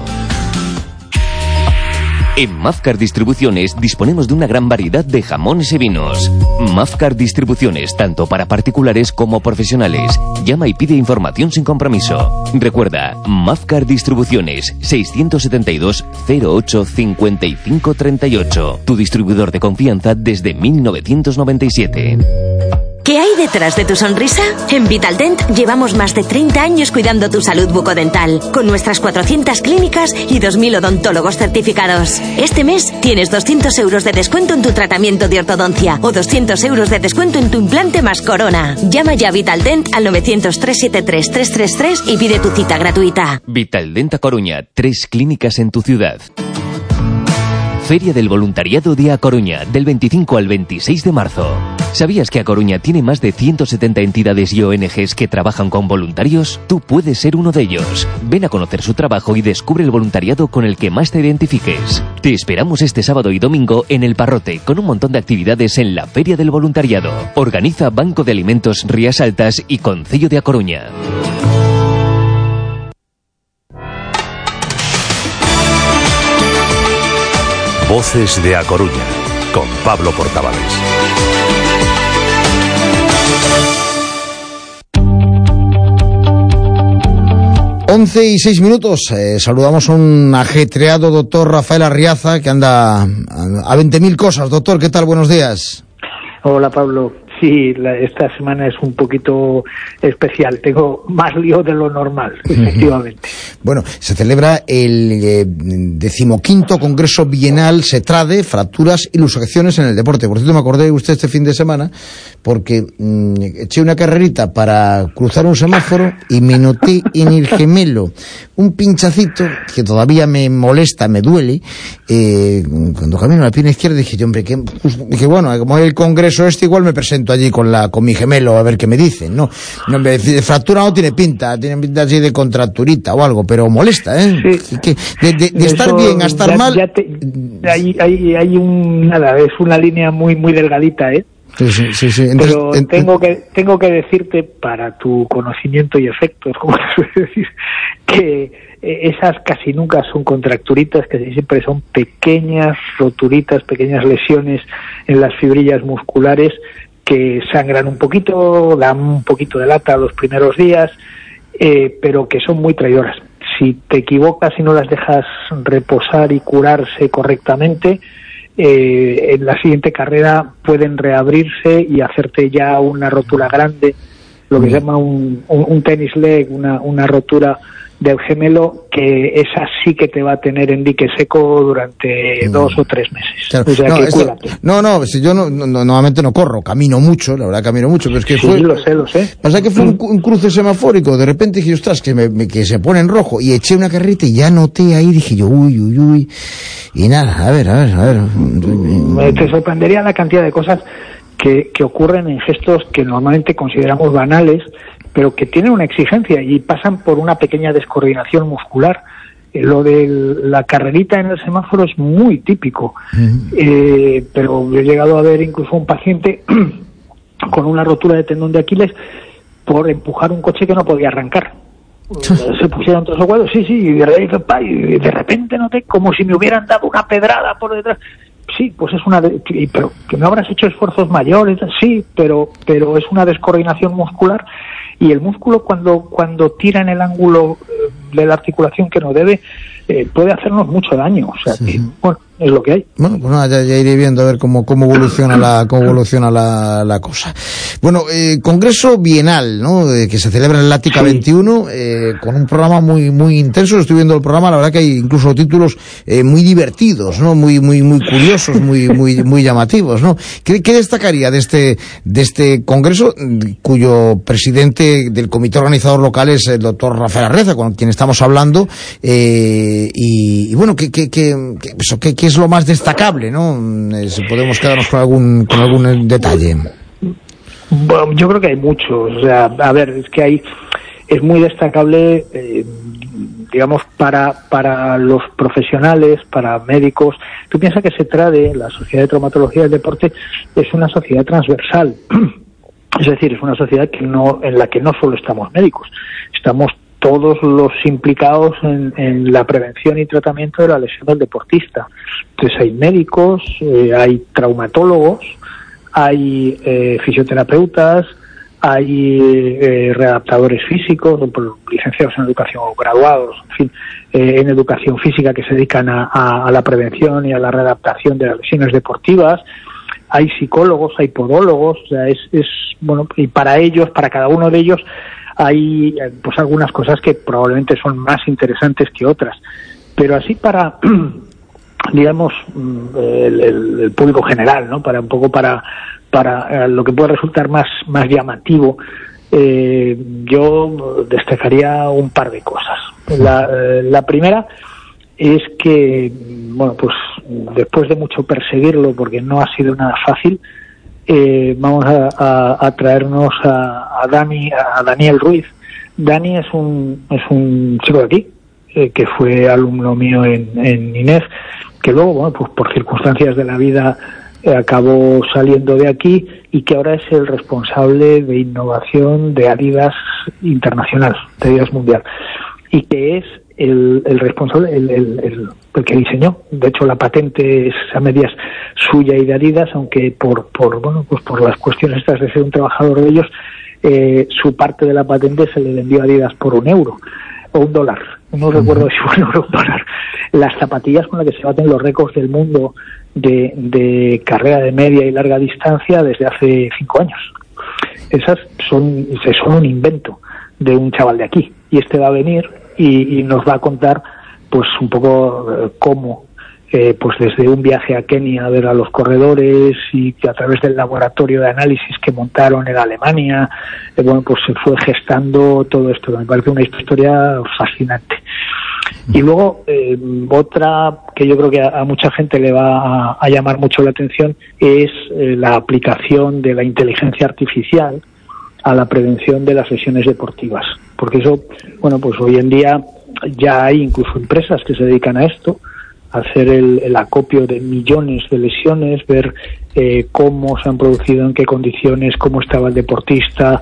En Mafcar Distribuciones disponemos de una gran variedad de jamones y vinos. Mafcar Distribuciones, tanto para particulares como profesionales. Llama y pide información sin compromiso. Recuerda, Mafcar Distribuciones, 672 08 55 38. Tu distribuidor de confianza desde 1997. ¿Qué hay detrás de tu sonrisa? En Vitaldent llevamos más de 30 años cuidando tu salud bucodental, con nuestras 400 clínicas y 2.000 odontólogos certificados. Este mes tienes 200 euros de descuento en tu tratamiento de ortodoncia o 200 euros de descuento en tu implante más corona. Llama ya a Vitaldent al 900-373-333 y pide tu cita gratuita. Vitaldent A Coruña, 3 clínicas en tu ciudad. Feria del Voluntariado de A Coruña, del 25 al 26 de marzo. ¿Sabías que A Coruña tiene más de 170 entidades y ONGs que trabajan con voluntarios? Tú puedes ser uno de ellos. Ven a conocer su trabajo y descubre el voluntariado con el que más te identifiques. Te esperamos este sábado y domingo en El Parrote, con un montón de actividades en la Feria del Voluntariado. Organiza Banco de Alimentos Rías Altas y Concello de A Coruña. Voces de A Coruña, con Pablo Portavales. Once y 6 minutos. Saludamos a un ajetreado doctor Rafael Arriaza, que anda a 20.000 cosas. Doctor, ¿qué tal? Buenos días. Hola, Pablo. Sí, esta semana es un poquito especial. Tengo más lío de lo normal, efectivamente. Bueno, se celebra el 15º Congreso Bienal SETRADE, Fracturas y Luxaciones en el Deporte. Por cierto, me acordé de usted este fin de semana porque eché una carrerita para cruzar un semáforo y me noté en el gemelo un pinchacito que todavía me molesta, me duele. Cuando camino a la pierna izquierda dije, hombre, que bueno, como el Congreso igual me presento allí con mi gemelo a ver qué me dicen, ¿no? De fractura no tiene pinta así de contracturita o algo, pero molesta, ¿eh? Sí. De estar bien a estar mal. Hay nada, es una línea muy delgadita, ¿eh? Sí. Pero tengo que decirte, para tu conocimiento y efectos, como se suele decir, que esas casi nunca son contracturitas, que siempre son pequeñas roturitas, pequeñas lesiones en las fibrillas musculares que sangran un poquito, dan un poquito de lata los primeros días, pero que son muy traidoras. Si te equivocas y no las dejas reposar y curarse correctamente, en la siguiente carrera pueden reabrirse y hacerte ya una rotura grande, lo que se llama un tennis leg, una rotura del gemelo, que esa sí que te va a tener en dique seco durante 2 o 3 meses. Claro. O sea, que cuídate. Si yo normalmente no corro, camino mucho, la verdad camino mucho, pero es que sí, lo sé. Pasa que fue un cruce semafórico, de repente dije, ostras, que se pone en rojo, y eché una carrerita y ya noté ahí, dije yo, uy, y nada, a ver. Te sorprendería la cantidad de cosas que ocurren en gestos que normalmente consideramos banales, pero que tienen una exigencia y pasan por una pequeña descoordinación muscular. Lo de la carrerita en el semáforo es muy típico, pero yo he llegado a ver incluso un paciente con una rotura de tendón de Aquiles por empujar un coche que no podía arrancar. Se pusieron 3 o 4, sí, y de repente noté como si me hubieran dado una pedrada por detrás. Sí, pues es pero que no habrás hecho esfuerzos mayores, sí, pero es una descoordinación muscular, y el músculo cuando tira en el ángulo de la articulación que no debe, puede hacernos mucho daño. O sea, que, bueno, es lo que hay. Bueno, pues nada, ya iré viendo a ver cómo evoluciona la cosa. Bueno, Congreso Bienal, ¿no? Que se celebra en el Ática 21, con un programa muy intenso. Estoy viendo el programa, la verdad que hay incluso títulos muy divertidos, ¿no? Muy curiosos, muy llamativos, ¿no? ¿Qué destacaría de este congreso, cuyo presidente del comité organizador local es el doctor Rafael Arriaza, con quien estamos hablando, y bueno, ¿qué es lo más destacable, ¿no? Si podemos quedarnos con algún detalle. Bueno, yo creo que hay muchos. O sea, a ver, es que es muy destacable, digamos, para los profesionales, para médicos. Tú piensas que SETRADE, la Sociedad de Traumatología del Deporte, es una sociedad transversal. Es decir, es una sociedad en la que no solo estamos médicos, estamos todos los implicados en la prevención y tratamiento de la lesión del deportista. Entonces hay médicos, hay traumatólogos, hay fisioterapeutas, hay readaptadores físicos, licenciados en educación o graduados, en fin, en educación física, que se dedican a la prevención y a la readaptación de las lesiones deportivas. hay psicólogos, hay podólogos, o sea, bueno, y para ellos, para cada uno de ellos, hay pues algunas cosas que probablemente son más interesantes que otras. Pero así para, digamos, el público general, ¿no? Para un poco para lo que puede resultar más llamativo, yo destacaría un par de cosas. La primera es que, bueno, pues después de mucho perseguirlo, porque no ha sido nada fácil, vamos a traernos a Daniel Ruiz. Dani es un chico de aquí, que fue alumno mío en INEF, que luego, bueno, pues por circunstancias de la vida acabó saliendo de aquí, y que ahora es el responsable de innovación de Adidas Internacional, de Adidas Mundial, y que es el responsable, el que diseñó. De hecho, la patente es a medias suya y de Adidas, aunque por las cuestiones estas de ser un trabajador de ellos, su parte de la patente se le vendió a Adidas por €1 o $1. No recuerdo si fue €1 o $1. Las zapatillas con las que se baten los récords del mundo de carrera de media y larga distancia desde hace 5 años. Esas son un invento de un chaval de aquí, y este va a venir y nos va a contar pues un poco cómo pues desde un viaje a Kenia a ver a los corredores, y que a través del laboratorio de análisis que montaron en Alemania, bueno, pues se fue gestando todo esto. Me parece una historia fascinante. Y luego otra que yo creo que a mucha gente le va a llamar mucho la atención es la aplicación de la inteligencia artificial a la prevención de las lesiones deportivas, porque eso, bueno, pues hoy en día ya hay incluso empresas que se dedican a esto, a hacer el acopio de millones de lesiones, ver cómo se han producido, en qué condiciones, cómo estaba el deportista,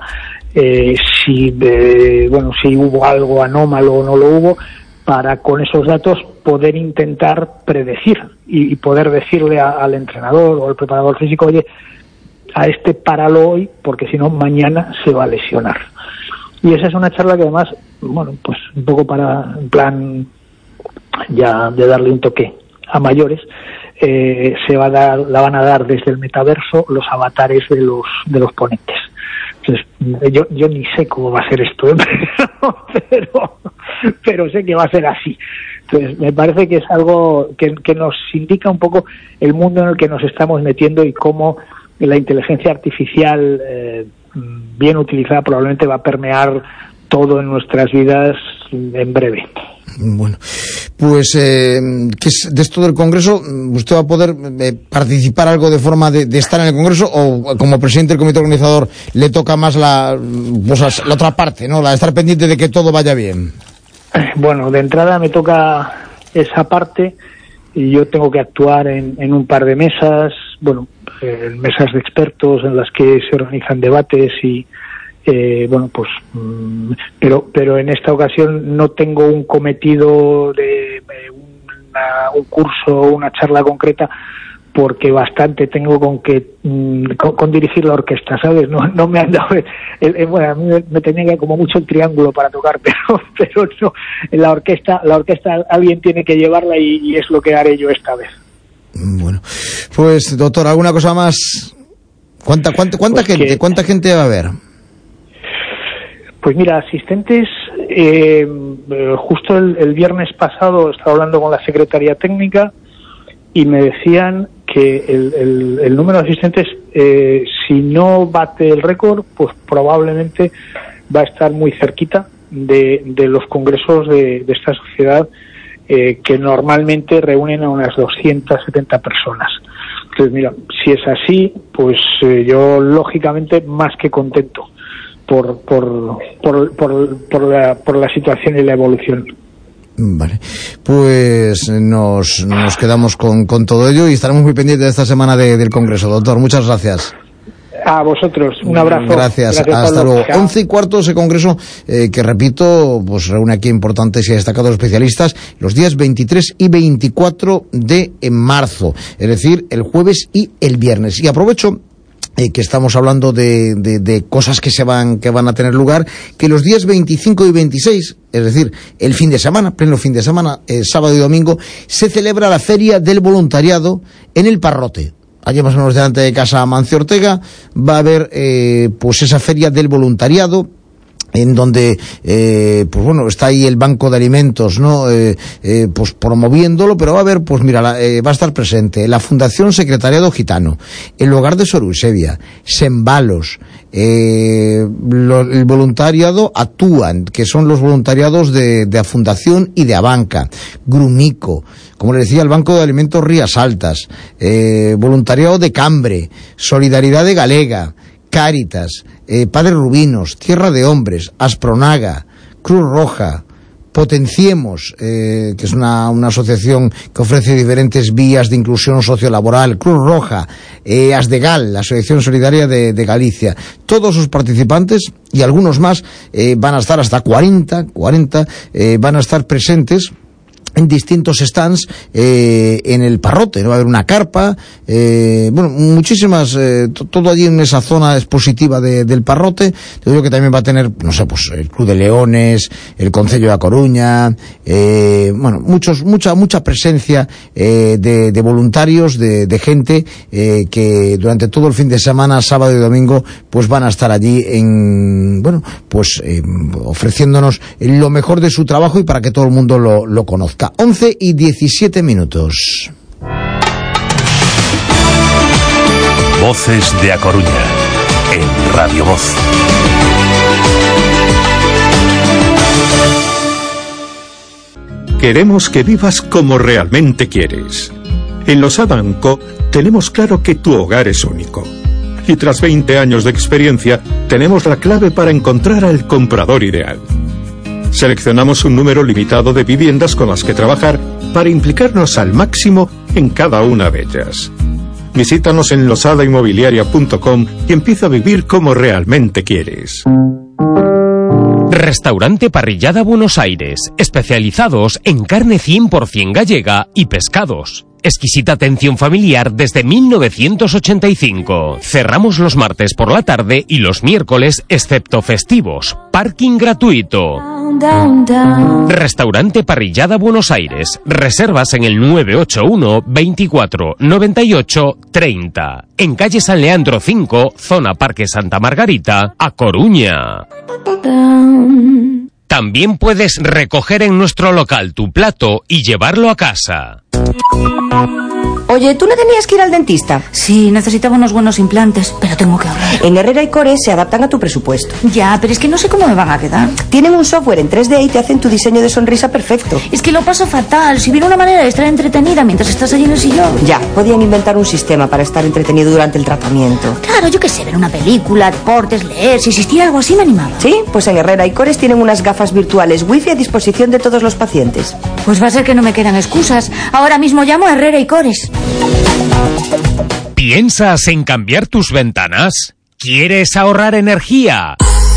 si hubo algo anómalo o no lo hubo, para con esos datos poder intentar predecir y poder decirle al entrenador o al preparador físico: oye, a este páralo hoy, porque si no mañana se va a lesionar. Y esa es una charla que además, bueno, pues un poco para, en plan ya de darle un toque a mayores, la van a dar desde el metaverso los avatares de los ponentes. Entonces, yo ni sé cómo va a ser esto, pero sé que va a ser así. Entonces, me parece que es algo que nos indica un poco el mundo en el que nos estamos metiendo, y cómo la inteligencia artificial, bien utilizada, probablemente va a permear todo en nuestras vidas en breve. Bueno, pues de esto del Congreso, ¿usted va a poder participar algo de forma de estar en el Congreso, o como presidente del comité organizador le toca más la otra parte, ¿no? La de estar pendiente de que todo vaya bien? Bueno, de entrada me toca esa parte, y yo tengo que actuar en un par de mesas, bueno, mesas de expertos en las que se organizan debates y bueno, pues pero en esta ocasión no tengo un cometido de un curso o una charla concreta, porque bastante tengo con dirigir la orquesta, ¿sabes? No me han dado bueno, a mí me tenía que como mucho el triángulo para tocar, pero no, la orquesta alguien tiene que llevarla, y es lo que haré yo esta vez. Bueno, pues doctor, ¿alguna cosa más? ¿Cuánta gente va a haber? Pues mira, asistentes, justo el viernes pasado estaba hablando con la Secretaría Técnica y me decían que el número de asistentes, si no bate el récord, pues probablemente va a estar muy cerquita de los congresos de esta sociedad, que normalmente reúnen a unas 270 personas. Entonces, mira, si es así, pues yo lógicamente más que contento por la situación y la evolución. Vale, pues nos quedamos con todo ello, y estaremos muy pendientes de esta semana del Congreso. Doctor, muchas gracias. A vosotros, un abrazo. Gracias, hasta luego. 11:15 ese congreso, que repito, pues reúne aquí importantes y destacados especialistas los días 23 y 24 de marzo, es decir, el jueves y el viernes. Y aprovecho que estamos hablando de cosas que van a tener lugar, que los días 25 y 26, es decir, el fin de semana, pleno fin de semana, sábado y domingo, se celebra la Feria del Voluntariado en el Parrote. allí más o menos delante de casa Amancio Ortega, va a haber pues esa feria del voluntariado, en donde pues bueno, está ahí el Banco de Alimentos, ¿no? Pues promoviéndolo, pero va a haber, pues mira, va a estar presente la Fundación Secretariado Gitano, el Hogar de Sor Eusebia, Sembalos, el voluntariado Actúan, que son los voluntariados de la Fundación y de Abanca, Grumico, como le decía, el Banco de Alimentos Rías Altas, voluntariado de Cambre, Solidaridad de Galega, Cáritas, Padre Rubinos, Tierra de Hombres, Aspronaga, Cruz Roja, Potenciemos, que es una asociación que ofrece diferentes vías de inclusión sociolaboral, Cruz Roja, Asdegal, la Asociación Solidaria de Galicia. Todos sus participantes y algunos más van a estar, hasta 40 van a estar presentes en distintos stands en el Parrote, ¿no? Va a haber una carpa, bueno, muchísimas, todo allí en esa zona expositiva del Parrote. Yo creo que también va a tener, no sé, pues el Club de Leones, el Concello de A Coruña, bueno, mucha presencia de voluntarios, de gente que durante todo el fin de semana, sábado y domingo, pues van a estar allí ofreciéndonos lo mejor de su trabajo y para que todo el mundo lo conozca. 11:17. Voces de A Coruña, en Radio Voz. Queremos que vivas como realmente quieres. En Losada & Co tenemos claro que tu hogar es único. Y tras 20 años de experiencia, tenemos la clave para encontrar al comprador ideal. Seleccionamos un número limitado de viviendas con las que trabajar para implicarnos al máximo en cada una de ellas. Visítanos en losadainmobiliaria.com y empieza a vivir como realmente quieres. Restaurante Parrillada Buenos Aires, especializados en carne 100% gallega y pescados. Exquisita atención familiar desde 1985. Cerramos los martes por la tarde y los miércoles, excepto festivos. Parking gratuito. Restaurante Parrillada Buenos Aires. Reservas en el 981 24 98 30. En calle San Leandro 5, zona Parque Santa Margarita, A Coruña. También puedes recoger en nuestro local tu plato y llevarlo a casa. Oye, ¿tú no tenías que ir al dentista? Sí, necesitaba unos buenos implantes, pero tengo que ahorrar. En Herrera & Cores se adaptan a tu presupuesto. Ya, pero es que no sé cómo me van a quedar. Tienen un software en 3D y te hacen tu diseño de sonrisa perfecto. Es que lo paso fatal. Si hubiera una manera de estar entretenida mientras estás allí en el sillón. Ya, podían inventar un sistema para estar entretenido durante el tratamiento. Claro, yo qué sé, ver una película, deportes, leer. Si existiera algo así me animaba. Sí, pues en Herrera & Cores tienen unas gafas virtuales Wi-Fi a disposición de todos los pacientes. Pues va a ser que no me quedan excusas. Ahora mismo llamo a Herrera & Cores. ¿Piensas en cambiar tus ventanas? ¿Quieres ahorrar energía?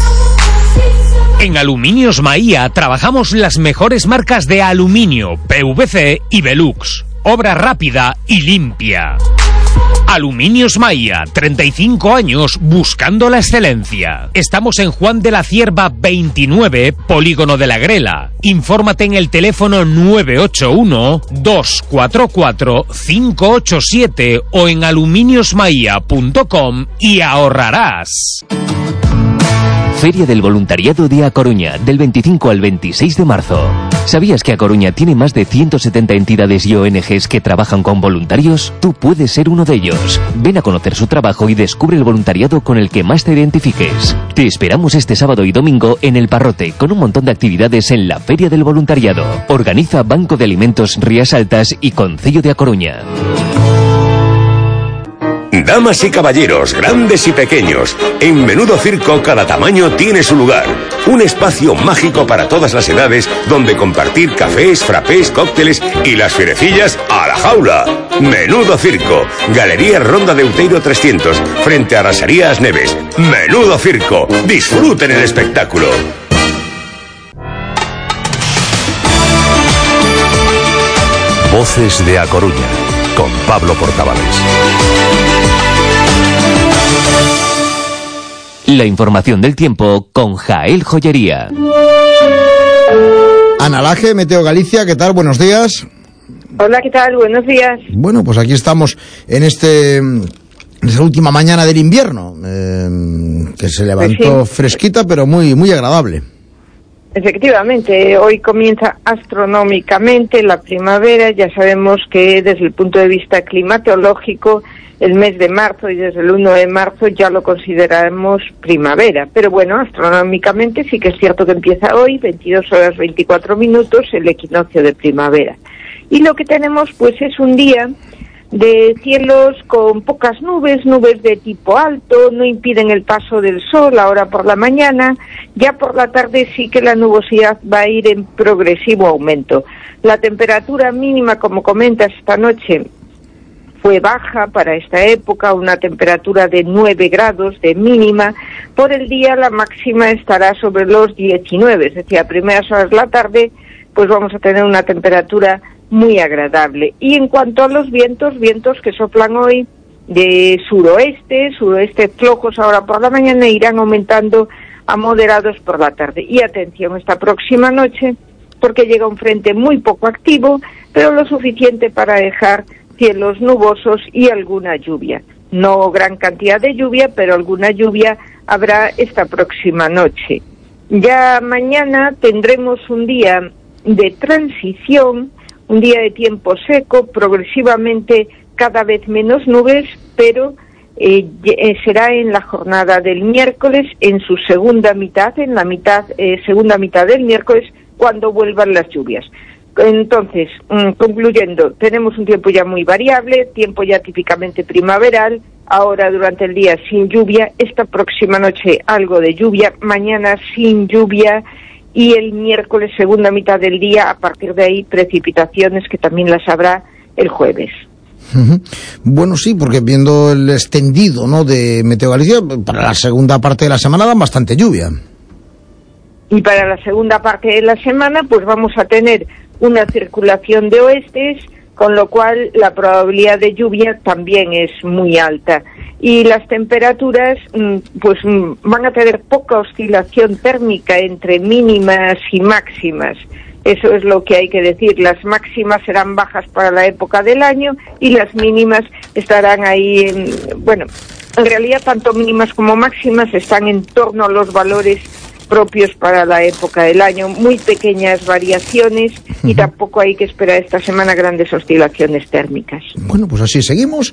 En Aluminios Maía trabajamos las mejores marcas de aluminio, PVC y Velux. Obra rápida y limpia. Aluminios Maía, 35 años buscando la excelencia. Estamos en Juan de la Cierva 29, Polígono de la Grela. Infórmate en el teléfono 981-244-587 o en aluminiosmaia.com y ahorrarás. Feria del Voluntariado de A Coruña, del 25 al 26 de marzo. ¿Sabías que A Coruña tiene más de 170 entidades y ONGs que trabajan con voluntarios? Tú puedes ser uno de ellos. Ven a conocer su trabajo y descubre el voluntariado con el que más te identifiques. Te esperamos este sábado y domingo en El Parrote, con un montón de actividades en la Feria del Voluntariado. Organiza Banco de Alimentos Rías Altas y Concello de A Coruña. Damas y caballeros, grandes y pequeños, en Menudo Circo cada tamaño tiene su lugar. Un espacio mágico para todas las edades donde compartir cafés, frappés, cócteles y las fierecillas a la jaula. Menudo Circo, Galería Ronda de Outeiro 300, frente a Rasarías Neves. Menudo Circo, disfruten el espectáculo. Voces de A Coruña, con Pablo Portavales. La información del tiempo con Jael Joyería. Ana Laje, Meteo Galicia, ¿qué tal? Buenos días. Hola, ¿qué tal? Buenos días. Bueno, pues aquí estamos en esta última mañana del invierno, que se levantó Pues sí, fresquita, pero muy, muy agradable. efectivamente, hoy comienza astronómicamente la primavera. Ya sabemos que desde el punto de vista climatológico, el mes de marzo y desde el 1 de marzo ya lo consideramos primavera. Pero bueno, astronómicamente sí que es cierto que empieza hoy, 22 horas 24 minutos, el equinoccio de primavera. Y lo que tenemos pues es un día de cielos con pocas nubes, nubes de tipo alto, no impiden el paso del sol ahora por la mañana. Ya por la tarde sí que la nubosidad va a ir en progresivo aumento. La temperatura mínima, como comentas, esta noche fue baja para esta época, una temperatura de 9 grados de mínima. Por el día la máxima estará sobre los 19, es decir, a primeras horas de la tarde pues vamos a tener una temperatura muy agradable. Y en cuanto a los vientos que soplan hoy de suroeste flojos ahora por la mañana, irán aumentando a moderados por la tarde. Y atención esta próxima noche, porque llega un frente muy poco activo, pero lo suficiente para dejar cielos nubosos y alguna lluvia. No gran cantidad de lluvia, pero alguna lluvia habrá esta próxima noche. Ya mañana tendremos un día de transición, un día de tiempo seco, progresivamente cada vez menos nubes, pero será en la jornada del miércoles, en su segunda mitad, segunda mitad del miércoles, cuando vuelvan las lluvias. Entonces, concluyendo, tenemos un tiempo ya muy variable, tiempo ya típicamente primaveral, ahora durante el día sin lluvia, esta próxima noche algo de lluvia, mañana sin lluvia y el miércoles segunda mitad del día, a partir de ahí precipitaciones que también las habrá el jueves. Bueno, sí, porque viendo el extendido, ¿no?, de Meteo Galicia, para la segunda parte de la semana dan bastante lluvia. Y para la segunda parte de la semana pues vamos a tener una circulación de oestes, con lo cual la probabilidad de lluvia también es muy alta. Y las temperaturas pues van a tener poca oscilación térmica entre mínimas y máximas. Eso es lo que hay que decir. Las máximas serán bajas para la época del año y las mínimas estarán ahí, en realidad tanto mínimas como máximas están en torno a los valores propios para la época del año, muy pequeñas variaciones y tampoco hay que esperar esta semana grandes oscilaciones térmicas. Bueno, pues así seguimos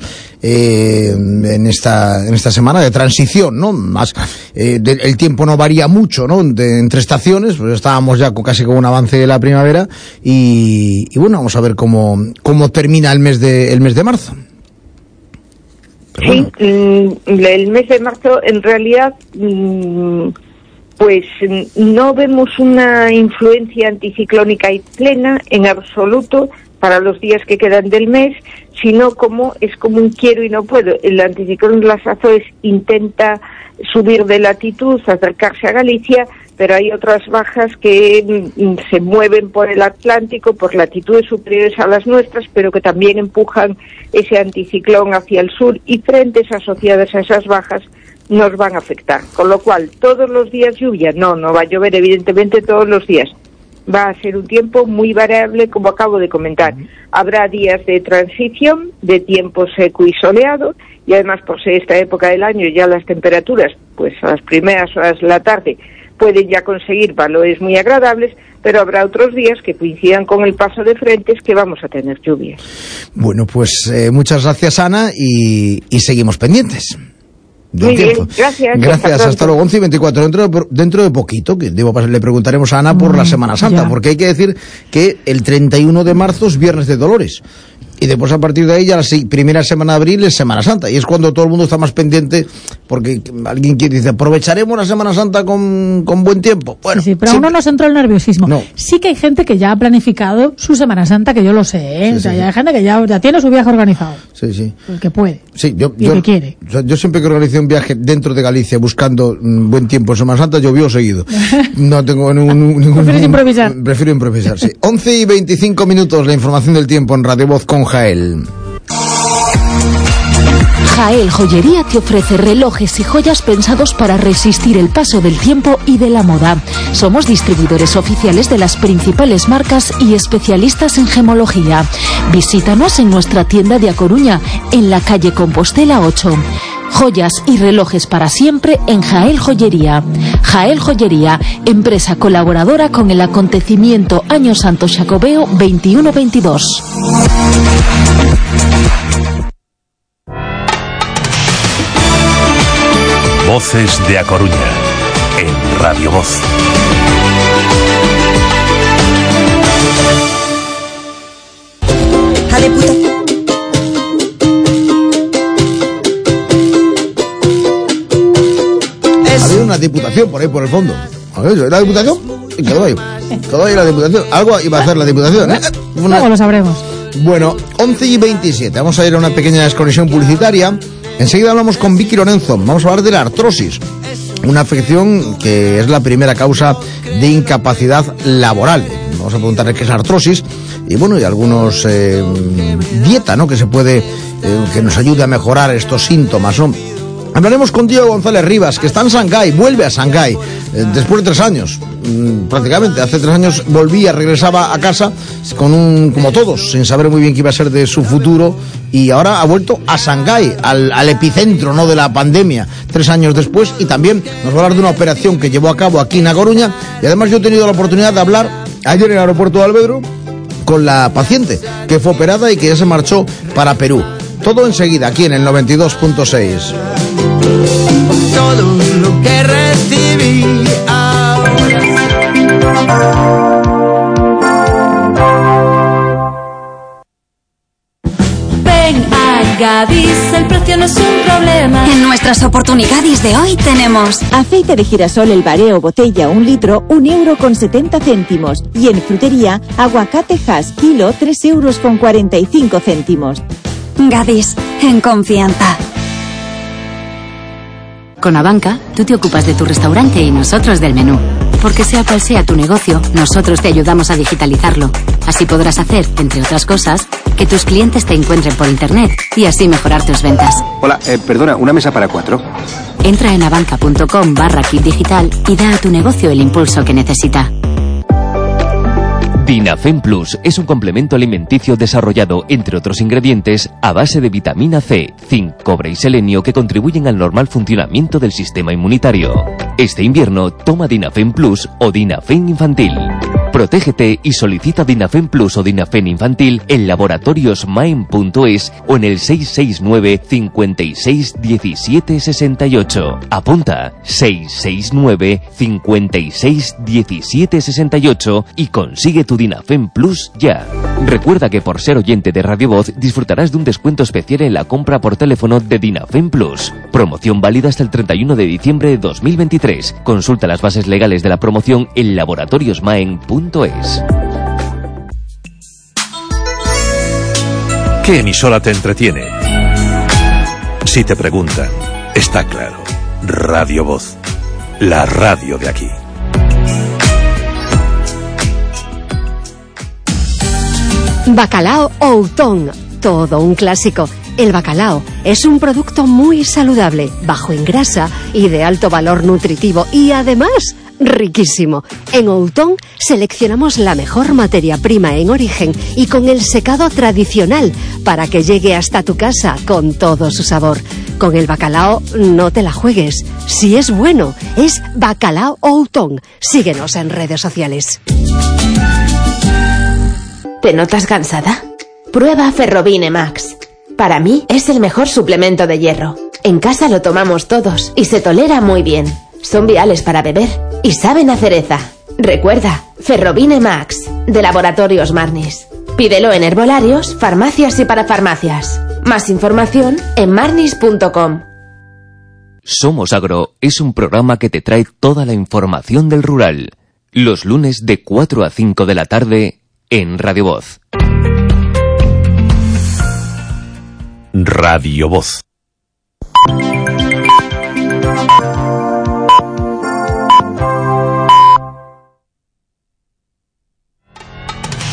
en esta semana de transición, ¿no? Más el tiempo no varía mucho, ¿no? Entre estaciones, pues estábamos ya casi con un avance de la primavera y bueno, vamos a ver cómo termina el mes de marzo. Pero sí, bueno, el mes de marzo en realidad pues no vemos una influencia anticiclónica y plena en absoluto para los días que quedan del mes, sino es como un quiero y no puedo. El anticiclón de las Azores intenta subir de latitud, acercarse a Galicia, pero hay otras bajas que se mueven por el Atlántico, por latitudes superiores a las nuestras, pero que también empujan ese anticiclón hacia el sur, y frentes asociadas a esas bajas nos van a afectar. Con lo cual, todos los días lluvia, no va a llover evidentemente todos los días. Va a ser un tiempo muy variable, como acabo de comentar. Habrá días de transición, de tiempo seco y soleado, y además por ser esta época del año ya las temperaturas, pues a las primeras horas de la tarde, pueden ya conseguir valores muy agradables, pero habrá otros días que coincidan con el paso de frentes que vamos a tener lluvias. Bueno, pues muchas gracias, Ana, y seguimos pendientes. Muy bien, gracias. Gracias, hasta luego. 11:24, dentro de poquito, que le preguntaremos a Ana por la Semana Santa, porque hay que decir que el 31 de marzo es Viernes de Dolores. Y después, a partir de ahí, ya la primera semana de abril es Semana Santa. Y es cuando todo el mundo está más pendiente, porque alguien dice, aprovecharemos la Semana Santa con buen tiempo. Bueno, sí, pero aún no nos entró el nerviosismo. No. Sí que hay gente que ya ha planificado su Semana Santa, que yo lo sé, ¿eh? Sí, o sea, ya hay gente que ya tiene su viaje organizado. Sí, sí. El que puede. Sí, que quiere. Yo siempre que organicé un viaje dentro de Galicia buscando buen tiempo en Semana Santa, llovió seguido. No tengo ningún... ¿Prefieres improvisar? Prefiero improvisar, sí. 11:25, la información del tiempo en Radio Voz con Jael. Jael Joyería te ofrece relojes y joyas pensados para resistir el paso del tiempo y de la moda. Somos distribuidores oficiales de las principales marcas y especialistas en gemología. Visítanos en nuestra tienda de A Coruña, en la calle Compostela 8. Joyas y relojes para siempre en Jael Joyería. Jael Joyería, empresa colaboradora con el acontecimiento Año Santo Xacobeo 21-22. Voces de A Coruña, en Radio Voz. Había una diputación por ahí por el fondo. A ver, ¿la diputación? Y quedó ahí la diputación. Algo iba a hacer la diputación, ¿eh? Luego lo sabremos. Bueno, 11:27. Vamos a ir a una pequeña desconexión publicitaria. Enseguida hablamos con Vicky Lorenzo. Vamos a hablar de la artrosis, una afección que es la primera causa de incapacidad laboral. Vamos a preguntarle qué es la artrosis y bueno, y algunos dieta, ¿no? Que se puede, que nos ayude a mejorar estos síntomas, ¿no? Hablaremos con Diego González Rivas, que está en Shanghái, vuelve a Shanghái, después de 3 años, prácticamente. Hace 3 años volvía, regresaba a casa, como todos, sin saber muy bien qué iba a ser de su futuro, y ahora ha vuelto a Shanghái, al epicentro, ¿no?, de la pandemia, 3 años después, y también nos va a hablar de una operación que llevó a cabo aquí en A Coruña, y además yo he tenido la oportunidad de hablar ayer en el aeropuerto de Alvedro con la paciente que fue operada y que ya se marchó para Perú. Todo enseguida, aquí en el 92.6. Todo lo que recibí Ven a Gadis, el precio no es un problema. En nuestras oportunidades de hoy tenemos aceite de girasol El Bareo botella 1 litro, 1,70 €. Y en frutería, aguacate Hass kilo, 3,45 €. Gadis, en confianza. Con Abanca, tú te ocupas de tu restaurante y nosotros del menú. Porque sea cual sea tu negocio, nosotros te ayudamos a digitalizarlo. Así podrás hacer, entre otras cosas, que tus clientes te encuentren por internet y así mejorar tus ventas. Hola, perdona, ¿una mesa para 4? Entra en abanca.com/kit digital y da a tu negocio el impulso que necesita. Dinafen Plus es un complemento alimenticio desarrollado, entre otros ingredientes, a base de vitamina C, zinc, cobre y selenio que contribuyen al normal funcionamiento del sistema inmunitario. Este invierno, toma Dinafen Plus o Dinafen Infantil. Protégete y solicita Dinafen Plus o Dinafen Infantil en laboratoriosmaen.es o en el 669 56 17 68. Apunta 669 56 17 68 y consigue tu Dinafen Plus ya. Recuerda que por ser oyente de Radio Voz disfrutarás de un descuento especial en la compra por teléfono de Dinafen Plus. Promoción válida hasta el 31 de diciembre de 2023. Consulta las bases legales de la promoción en laboratoriosmaen.es. ¿Qué emisora te entretiene? Si te preguntan, está claro. Radio Voz, la radio de aquí. Bacalao Outón, todo un clásico. El bacalao es un producto muy saludable, bajo en grasa y de alto valor nutritivo y además riquísimo. En Outón seleccionamos la mejor materia prima en origen y con el secado tradicional para que llegue hasta tu casa con todo su sabor. Con el bacalao no te la juegues. Si es bueno, es Bacalao Outón. Síguenos en redes sociales. ¿Te notas cansada? Prueba Ferrobine Max. Para mí es el mejor suplemento de hierro. En casa lo tomamos todos y se tolera muy bien. Son viales para beber y saben a cereza. Recuerda, Ferrobine Max, de Laboratorios Marnis. Pídelo en herbolarios, farmacias y parafarmacias. Más información en marnis.com. Somos Agro es un programa que te trae toda la información del rural. Los lunes de 4 a 5 de la tarde en Radio Voz. Radio Voz.